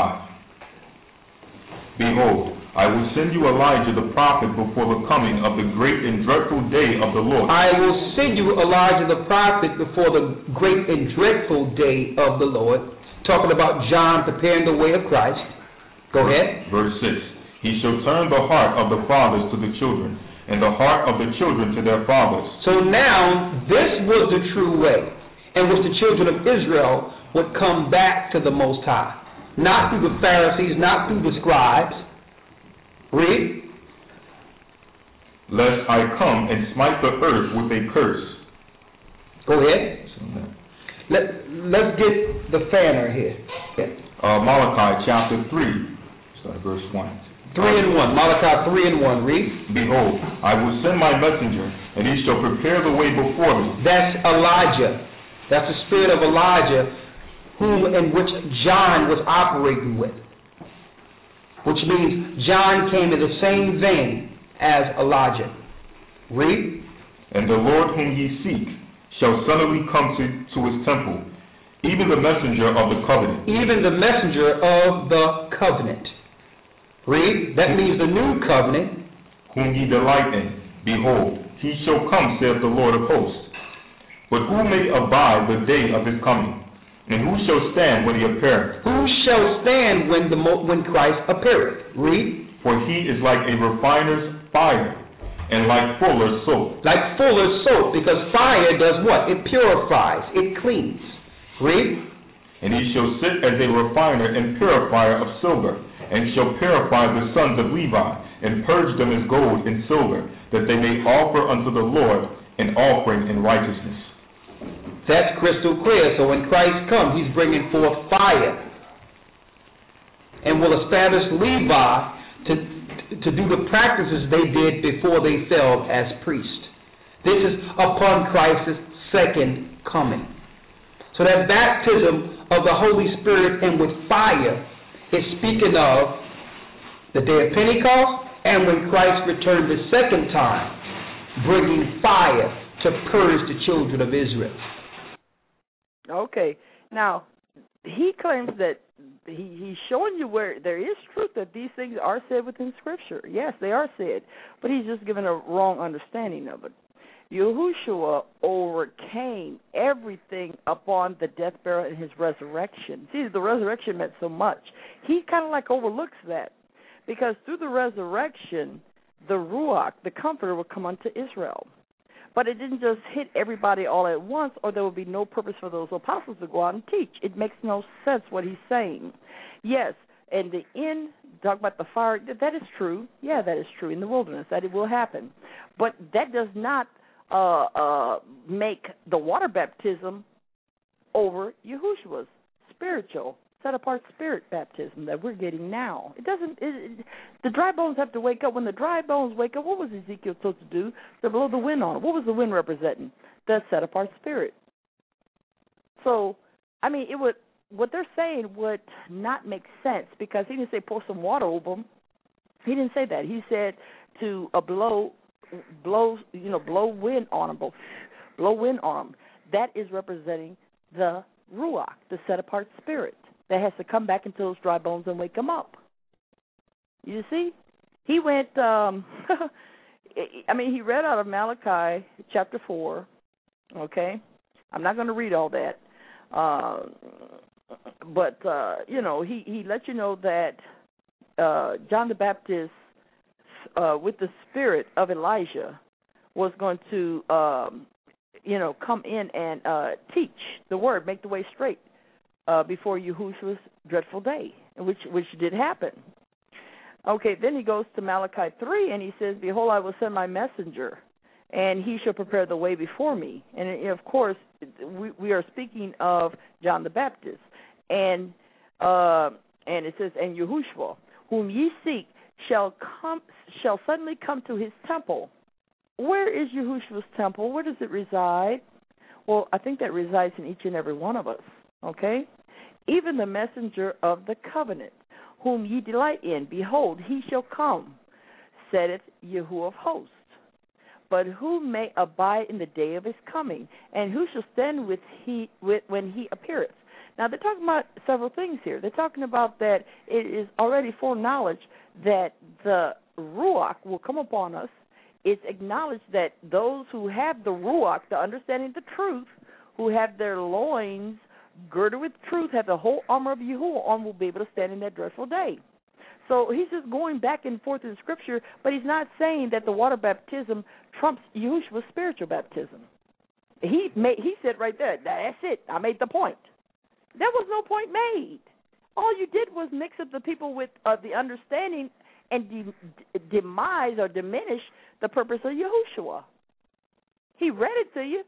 5. Behold, I will send you Elijah the prophet before the coming of the great and dreadful day of the Lord. I will send you Elijah the prophet before the great and dreadful day of the Lord. Talking about John preparing the way of Christ. Go ahead. Verse 6. He shall turn the heart of the fathers to the children, and the heart of the children to their fathers. So now, this was the true way in which the children of Israel would come back to the Most High. Not through the Pharisees, not through the scribes. Read. Lest I come and smite the earth with a curse, Go ahead. Let's get the fanner here. Okay. Malachi chapter 3, start at verse 1. 3 and 1. Malachi 3 and 1. Read. Behold, I will send my messenger, and he shall prepare the way before me. That's Elijah. That's the spirit of Elijah, in which John was operating with. Which means John came in the same vein as Elijah. Read. And the Lord whom ye seek shall suddenly come to his temple, even the messenger of the covenant. Even the messenger of the covenant. Read. That means the new covenant. Whom ye delight in. Behold, he shall come, saith the Lord of hosts. But who may abide the day of his coming? And who shall stand when he appeareth? Who shall stand when Christ appeareth? Read. For he is like a refiner's fire, and like fuller's soap. Like fuller's soap, because fire does what? It purifies. It cleans. Read. And he shall sit as a refiner and purifier of silver, and shall purify the sons of Levi, and purge them as gold and silver, that they may offer unto the Lord an offering in righteousness. That's crystal clear. So when Christ comes, he's bringing forth fire, and will establish Levi to do the practices they did before they fell as priests. This is upon Christ's second coming. So that baptism of the Holy Spirit and with fire is speaking of the day of Pentecost, and when Christ returned the second time, bringing fire to purge the children of Israel. Okay. Now, he claims that he's showing you where there is truth that these things are said within Scripture. Yes, they are said, but he's just given a wrong understanding of it. Yahushua overcame everything upon the death, burial, and his resurrection. See, the resurrection meant so much. He kind of like overlooks that, because through the resurrection, the Ruach, the Comforter, will come unto Israel. But it didn't just hit everybody all at once, or there would be no purpose for those apostles to go out and teach. It makes no sense what he's saying. Yes, and the end, talk about the fire, that is true. Yeah, that is true in the wilderness, that it will happen. But that does not make the water baptism over Yahushua's spiritual, set-apart spirit baptism that we're getting now. It doesn't. The dry bones have to wake up. When the dry bones wake up, what was Ezekiel supposed to do? To blow the wind on it. What was the wind representing? The set-apart spirit. So, I mean, it would. What they're saying would not make sense, because he didn't say pour some water over them. He didn't say that. He said to blow wind on them. Blow wind on them. That is representing the Ruach, the set-apart spirit that has to come back into those dry bones and wake them up. You see? He went, he read out of Malachi chapter 4, okay? I'm not going to read all that. But he let you know that John the Baptist, with the spirit of Elijah, was going to, come in and teach the word, make the way straight before Yahushua's dreadful day, which did happen. Okay, then he goes to Malachi 3, and he says, Behold, I will send my messenger, and he shall prepare the way before me. And, of course, we are speaking of John the Baptist. And it says, And Yahushua, whom ye seek, shall suddenly come to his temple. Where is Yahushua's temple? Where does it reside? Well, I think that resides in each and every one of us, okay? Even the messenger of the covenant, whom ye delight in, behold, he shall come, saith Yahuwah of hosts. But who may abide in the day of his coming, and who shall stand when he appeareth? Now, they're talking about several things here. They're talking about that it is already foreknowledge that the Ruach will come upon us. It's acknowledged that those who have the Ruach, the understanding of the truth, who have their loins girded with truth, have the whole armor of Yahuwah on, will be able to stand in that dreadful day. So he's just going back and forth in Scripture, but he's not saying that the water baptism trumps Yahushua's spiritual baptism. He said right there, that's it, I made the point. There was no point made. All you did was mix up the people with the understanding and demise or diminish the purpose of Yahushua. He read it to you.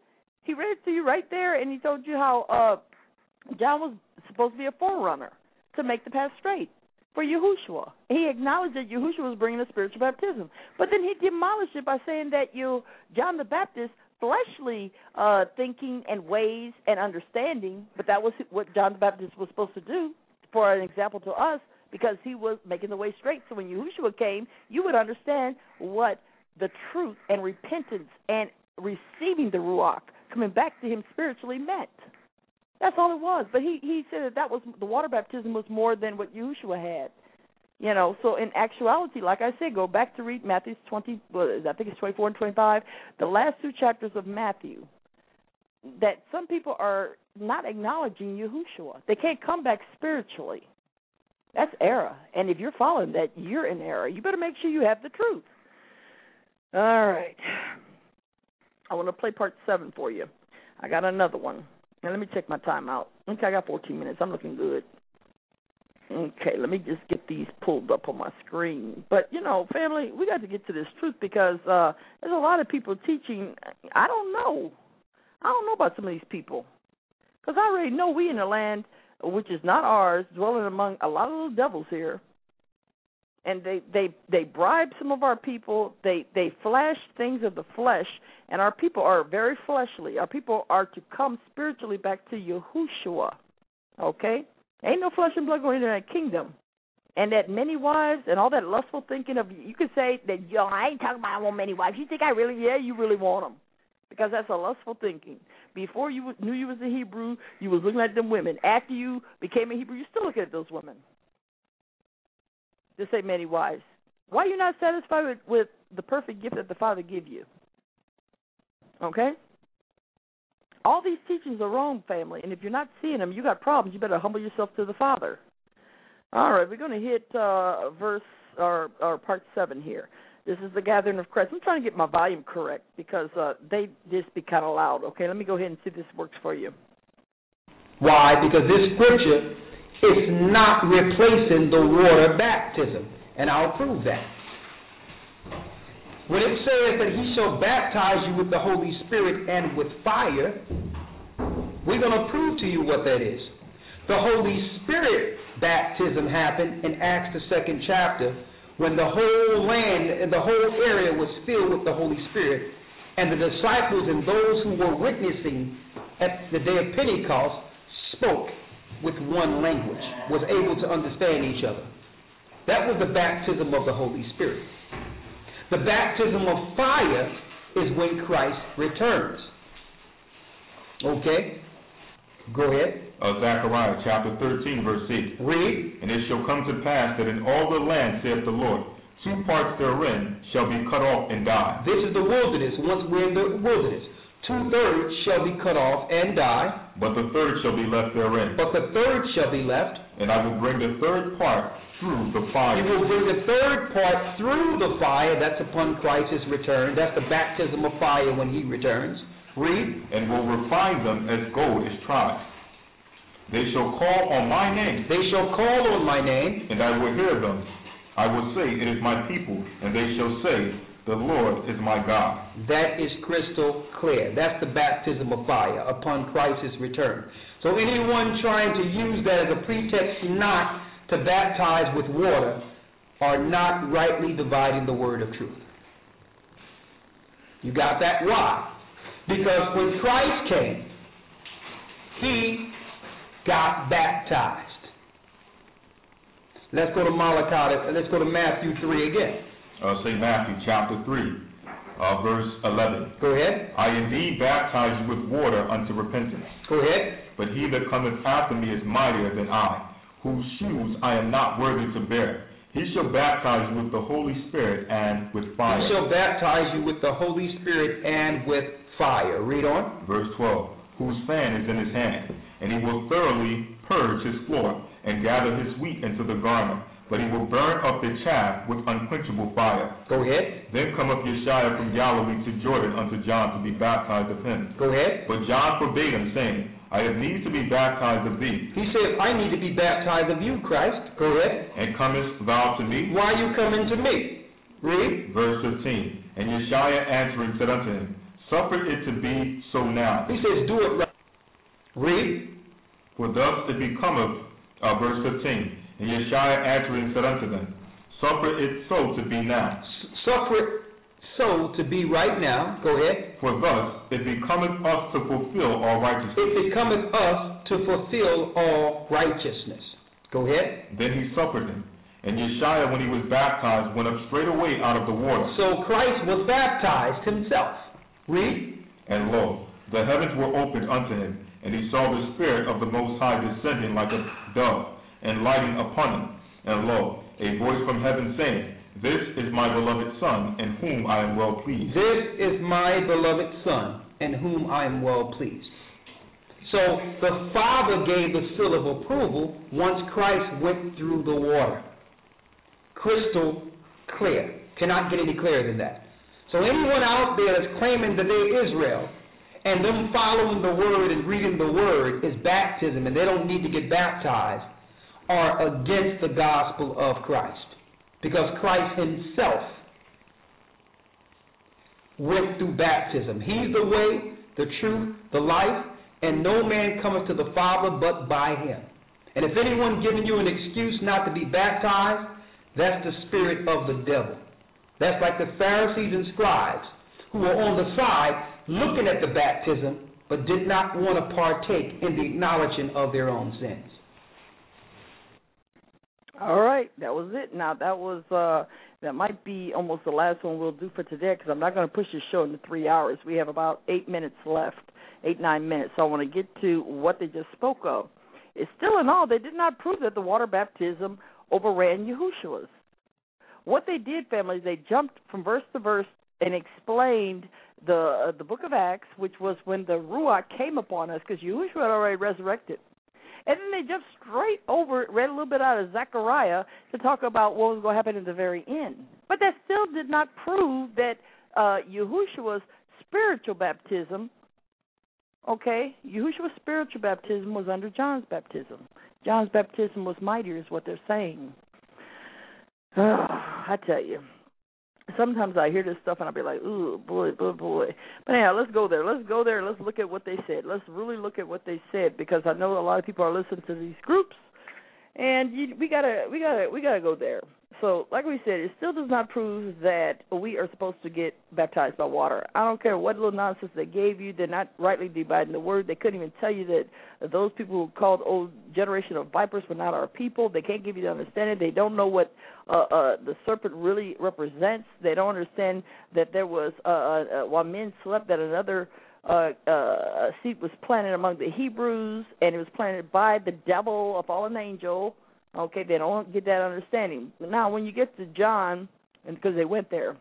He read it to you right there, and he told you how John was supposed to be a forerunner to make the path straight for Yahushua. He acknowledged that Yahushua was bringing a spiritual baptism. But then he demolished it by saying that John the Baptist, fleshly thinking and ways and understanding, but that was what John the Baptist was supposed to do for an example to us, because he was making the way straight. So when Yahushua came, you would understand what the truth and repentance and receiving the Ruach, coming back to him spiritually, meant. That's all it was. But he said that was the water baptism was more than what Yahushua had. You know, so in actuality, like I said, go back to read Matthew 20, I think it's 24 and 25, the last two chapters of Matthew, that some people are not acknowledging Yahushua. They can't come back spiritually. That's error. And if you're following that, you're in error. You better make sure you have the truth. All right. I want to play part 7 for you. I got another one. Now, let me check my time out. Okay, I got 14 minutes. I'm looking good. Okay, let me just get these pulled up on my screen. But, you know, family, we got to get to this truth because there's a lot of people teaching. I don't know about some of these people. Because I already know we in a land which is not ours, dwelling among a lot of little devils here. And they bribe some of our people. They flash things of the flesh, and our people are very fleshly. Our people are to come spiritually back to Yahushua, okay? Ain't no flesh and blood going into that kingdom. And that many wives and all that lustful thinking of, you could say that, I ain't talking about I want many wives. You think you really want them. Because that's a lustful thinking. Before you knew you was a Hebrew, you was looking at them women. After you became a Hebrew, you're still looking at those women. Just say many wives. Why are you not satisfied with the perfect gift that the Father give you? Okay? All these teachings are wrong, family, and if you're not seeing them, you got problems. You better humble yourself to the Father. All right, we're going to hit verse or part 7 here. This is the gathering of Christ. I'm trying to get my volume correct because they just be kind of loud. Okay, let me go ahead and see if this works for you. Why? Because this scripture is not replacing the water baptism, and I'll prove that. When it says that he shall baptize you with the Holy Spirit and with fire, we're going to prove to you what that is. The Holy Spirit baptism happened in Acts the 2nd chapter when the whole land and the whole area was filled with the Holy Spirit, and the disciples and those who were witnessing at the day of Pentecost spoke with one language, was able to understand each other. That was the baptism of the Holy Spirit. The baptism of fire is when Christ returns. Okay? Go ahead. Zechariah chapter 13, verse 8. Read. And it shall come to pass that in all the land, saith the Lord, 2 parts therein shall be cut off and die. This is the wilderness. Once we're in the wilderness, 2/3 shall be cut off and die. But the third shall be left therein. But the third shall be left. And I will bring the third part through the fire. He will bring the third part through the fire. That's upon Christ's return. That's the baptism of fire when he returns. Read. And will refine them as gold is tried. They shall call on my name. They shall call on my name. And I will hear them. I will say, it is my people. And they shall say, the Lord is my God. That is crystal clear. That's the baptism of fire upon Christ's return. So anyone trying to use that as a pretext not to baptize with water are not rightly dividing the word of truth. You got that? Why? Because when Christ came, he got baptized. Let's go to Malachi. Let's go to Matthew 3 again. Say Matthew chapter 3, verse 11. Go ahead. I indeed baptize you with water unto repentance. Go ahead. But he that cometh after me is mightier than I, whose shoes I am not worthy to bear. He shall baptize you with the Holy Spirit and with fire. He shall baptize you with the Holy Spirit and with fire. Read on. Verse 12. Whose fan is in his hand, and he will thoroughly purge his floor, and gather his wheat into the garner. But he will burn up the chaff with unquenchable fire. Go ahead. Then cometh Yeshua from Galilee to Jordan unto John to be baptized of him. Go ahead. But John forbade him, saying, I have need to be baptized of thee. He says, I need to be baptized of you, Christ. Go ahead. And comest thou to me? Why are you coming to me? Read. Verse 15. And Yeshua answering said unto him, Suffer it to be so now. He says, do it right. Read. For thus it becometh, verse 15. And Yeshua answering said unto them, Suffer it so to be now. Suffer it so to be right now. Go ahead. For thus it becometh us to fulfill all righteousness. It becometh us to fulfill all righteousness. Go ahead. Then he suffered him. And Yeshua, when he was baptized, went up straightway out of the water. So Christ was baptized himself. Read. And lo, the heavens were opened unto him, and he saw the Spirit of the Most High descending like a dove, and lighting upon him. And lo, a voice from heaven saying, This is my beloved Son, in whom I am well pleased. This is my beloved Son, in whom I am well pleased. So the Father gave the seal of approval once Christ went through the water. Crystal clear. Cannot get any clearer than that. So anyone out there that's claiming that they're Israel and them following the Word and reading the Word is baptism and they don't need to get baptized are against the gospel of Christ. Because Christ himself went through baptism. He's the way, the truth, the life, and no man cometh to the Father but by him. And if anyone giving you an excuse not to be baptized, that's the spirit of the devil. That's like the Pharisees and scribes who were on the side looking at the baptism but did not want to partake in the acknowledging of their own sins. All right, that was it. Now, that might be almost the last one we'll do for today because I'm not going to push the show into 3 hours. We have about 8 minutes left, 9 minutes. So I want to get to what they just spoke of. It's still in all, they did not prove that the water baptism overran Yahushua's. What they did, family, is they jumped from verse to verse and explained the book of Acts, which was when the Ruach came upon us because Yahushua had already resurrected. And then they jumped straight over, read a little bit out of Zechariah to talk about what was going to happen at the very end. But that still did not prove that Yahushua's spiritual baptism, Yahushua's spiritual baptism was under John's baptism. John's baptism was mightier is what they're saying. I tell you, sometimes I hear this stuff and I'll be like, ooh, boy. But anyhow, let's go there. Let's look at what they said. Let's really look at what they said because I know a lot of people are listening to these groups, and we gotta go there. So, like we said, it still does not prove that we are supposed to get baptized by water. I don't care what little nonsense they gave you. They're not rightly dividing the word. They couldn't even tell you that those people who called old generation of vipers were not our people. They can't give you the understanding. They don't know what the serpent really represents. They don't understand that there was, while men slept, that another seed was planted among the Hebrews, and it was planted by the devil, a fallen angel. Okay, they don't get that understanding. Now, when you get to John, and because they went there,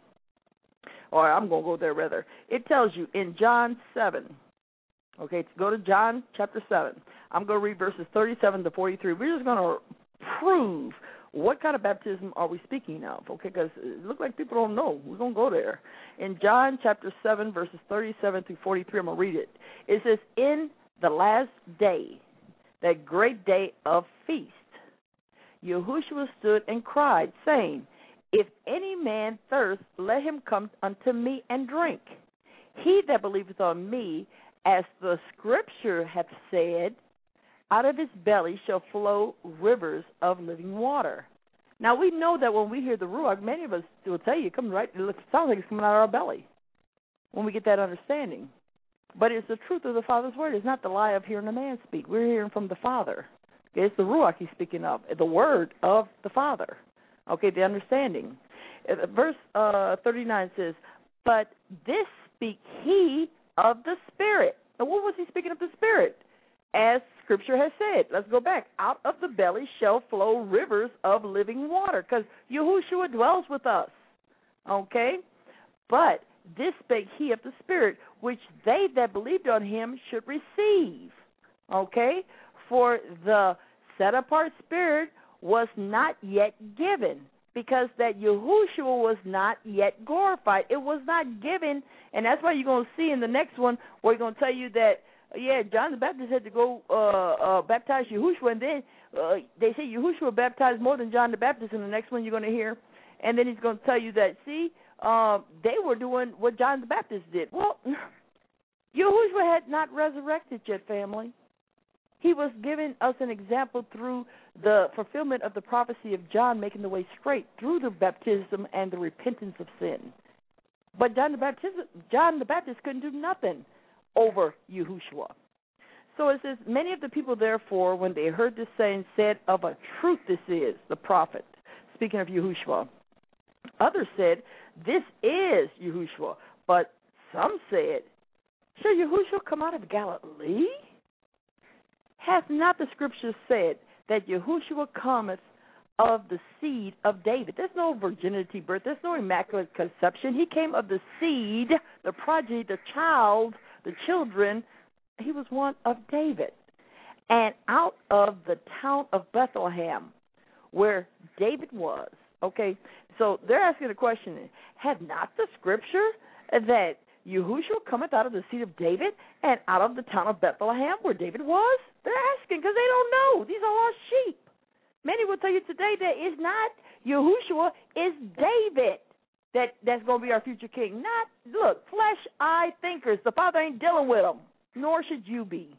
or I'm going to go there rather, it tells you in John 7, okay, go to John chapter 7. I'm going to read verses 37 to 43. We're just going to prove what kind of baptism are we speaking of, okay, because it looks like people don't know. We're going to go there. In John chapter 7, verses 37 through 43, I'm going to read it. It says, in the last day, that great day of feast, Yahushua stood and cried, saying, If any man thirst, let him come unto me and drink. He that believeth on me, as the Scripture hath said, out of his belly shall flow rivers of living water. Now, we know that when we hear the Ruach, many of us will tell you, it sounds like it's coming out of our belly when we get that understanding. But it's the truth of the Father's word. It's not the lie of hearing a man speak. We're hearing from the Father. Okay, it's the Ruach he's speaking of, the word of the Father. Okay, the understanding. Verse 39 says, But this speak he of the Spirit. And what was he speaking of the Spirit? As Scripture has said. Let's go back. Out of the belly shall flow rivers of living water, because Yahushua dwells with us. Okay? But this spake he of the Spirit, which they that believed on him should receive. Okay? For the set-apart Spirit was not yet given, because that Yahushua was not yet glorified. It was not given, and that's why you're going to see in the next one where he's going to tell you that, John the Baptist had to go baptize Yahushua, and then they say Yahushua baptized more than John the Baptist in the next one you're going to hear. And then he's going to tell you that, they were doing what John the Baptist did. Well, Yahushua had not resurrected yet, family. He was giving us an example through the fulfillment of the prophecy of John making the way straight through the baptism and the repentance of sin. But John the Baptist couldn't do nothing over Yahushua. So it says, many of the people, therefore, when they heard this saying, said, of a truth this is the prophet, speaking of Yahushua. Others said, this is Yahushua. But some said, shall Yahushua come out of Galilee? Hath not the Scripture said that Yahushua cometh of the seed of David? There's no virginity birth. There's no immaculate conception. He came of the seed, the progeny, the child, the children. He was one of David. And out of the town of Bethlehem, where David was. Okay, so they're asking the question, had not the Scripture that Yahushua cometh out of the seed of David and out of the town of Bethlehem where David was? They're asking because they don't know. These are lost sheep. Many will tell you today that it's not Yahushua, it's David that's going to be our future king. Look, flesh-eye thinkers. The Father ain't dealing with them, nor should you be.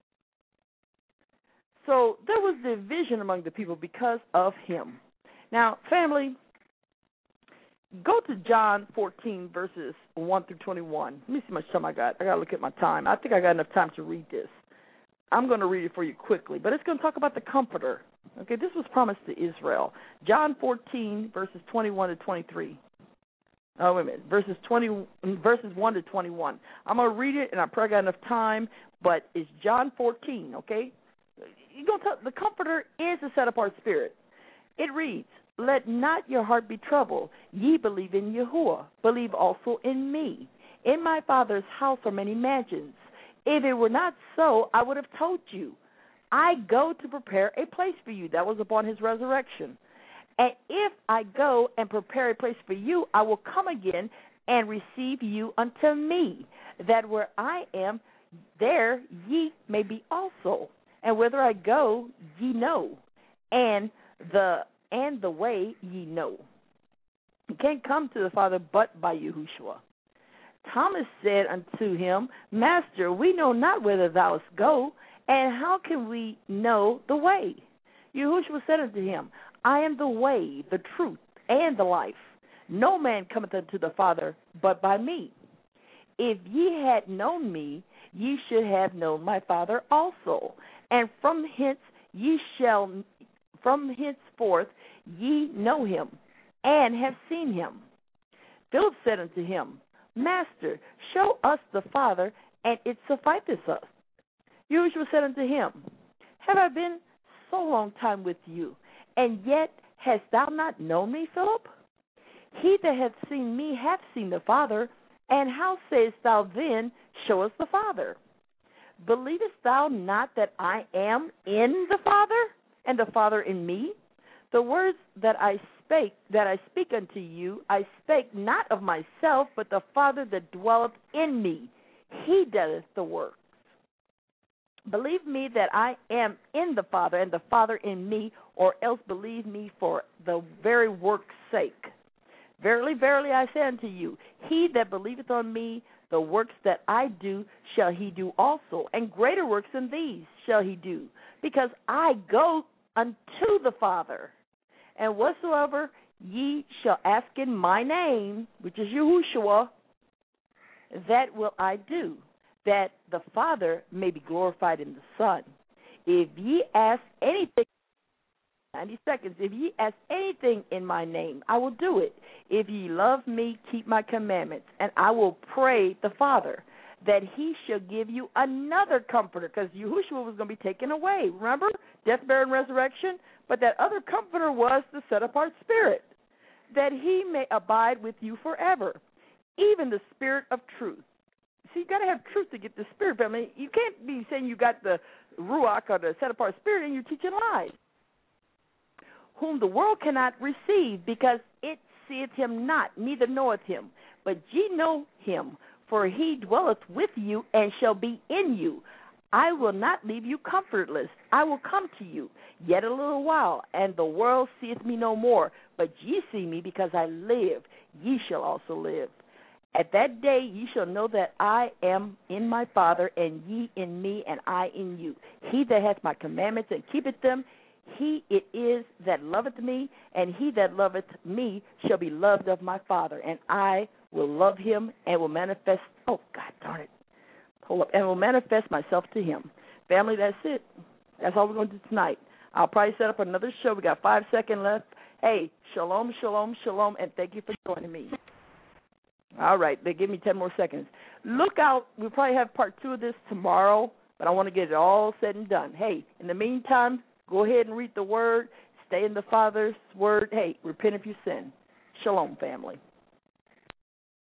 So there was division among the people because of him. Now, family, go to John 14, verses 1 through 21. Let me see how much time I got. I got to look at my time. I think I got enough time to read this. I'm going to read it for you quickly, but it's going to talk about the Comforter. Okay, this was promised to Israel. John 14, verses 21 to 23. Oh, wait a minute. Verses 1 to 21. I'm going to read it, and I probably got enough time, but it's John 14, okay? You're going to tell, the Comforter is a set-apart spirit. It reads, let not your heart be troubled. Ye believe in Yahuwah. Believe also in me. In my Father's house are many mansions. If it were not so, I would have told you. I go to prepare a place for you. That was upon his resurrection. And if I go and prepare a place for you, I will come again and receive you unto me, that where I am, there ye may be also. And whither I go, ye know, and the way ye know. You can't come to the Father but by Yahushua. Thomas said unto him, Master, we know not whither thou dost go, and how can we know the way? Yahushua said unto him, I am the way, the truth, and the life. No man cometh unto the Father but by me. If ye had known me, ye should have known my Father also. And from henceforth ye know him, and have seen him. Philip said unto him, Master, show us the Father, and it sufficeth us. Yahushua said unto him, Have I been so long time with you, and yet hast thou not known me, Philip? He that hath seen me hath seen the Father, and how sayest thou then, Show us the Father? Believest thou not that I am in the Father, and the Father in me? The words that I speak unto you, I spake not of myself, but the Father that dwelleth in me. He doeth the works. Believe me that I am in the Father, and the Father in me, or else believe me for the very work's sake. Verily, verily, I say unto you, he that believeth on me, the works that I do shall he do also, and greater works than these shall he do, because I go unto the Father. And whatsoever ye shall ask in my name, which is Yahushua, that will I do, that the Father may be glorified in the Son. If ye ask anything, 90 seconds, if ye ask anything in my name, I will do it. If ye love me, keep my commandments, and I will pray the Father, that he shall give you another comforter, because Yahushua was going to be taken away. Remember? Death, burial, and resurrection? But that other comforter was the set-apart Spirit, that he may abide with you forever, even the Spirit of truth. See, you got to have truth to get the Spirit. I mean, you can't be saying you got the Ruach or the set-apart Spirit and you're teaching lies. Whom the world cannot receive, because it seeth him not, neither knoweth him. But ye know him, for he dwelleth with you and shall be in you. I will not leave you comfortless. I will come to you yet a little while, and the world seeth me no more. But ye see me, because I live. Ye shall also live. At that day ye shall know that I am in my Father, and ye in me, and I in you. He that hath my commandments and keepeth them, he it is that loveth me, and he that loveth me shall be loved of my Father, and I will love him and will manifest, oh, God darn it, hold up, and will manifest myself to him. Family, that's it. That's all we're going to do tonight. I'll probably set up another show. We got 5 seconds left. Hey, shalom, shalom, shalom, and thank you for joining me. All right, they give me 10 more seconds. Look out. We'll probably have part 2 of this tomorrow, but I want to get it all said and done. Hey, in the meantime, go ahead and read the Word. Stay in the Father's Word. Hey, repent if you sin. Shalom, family.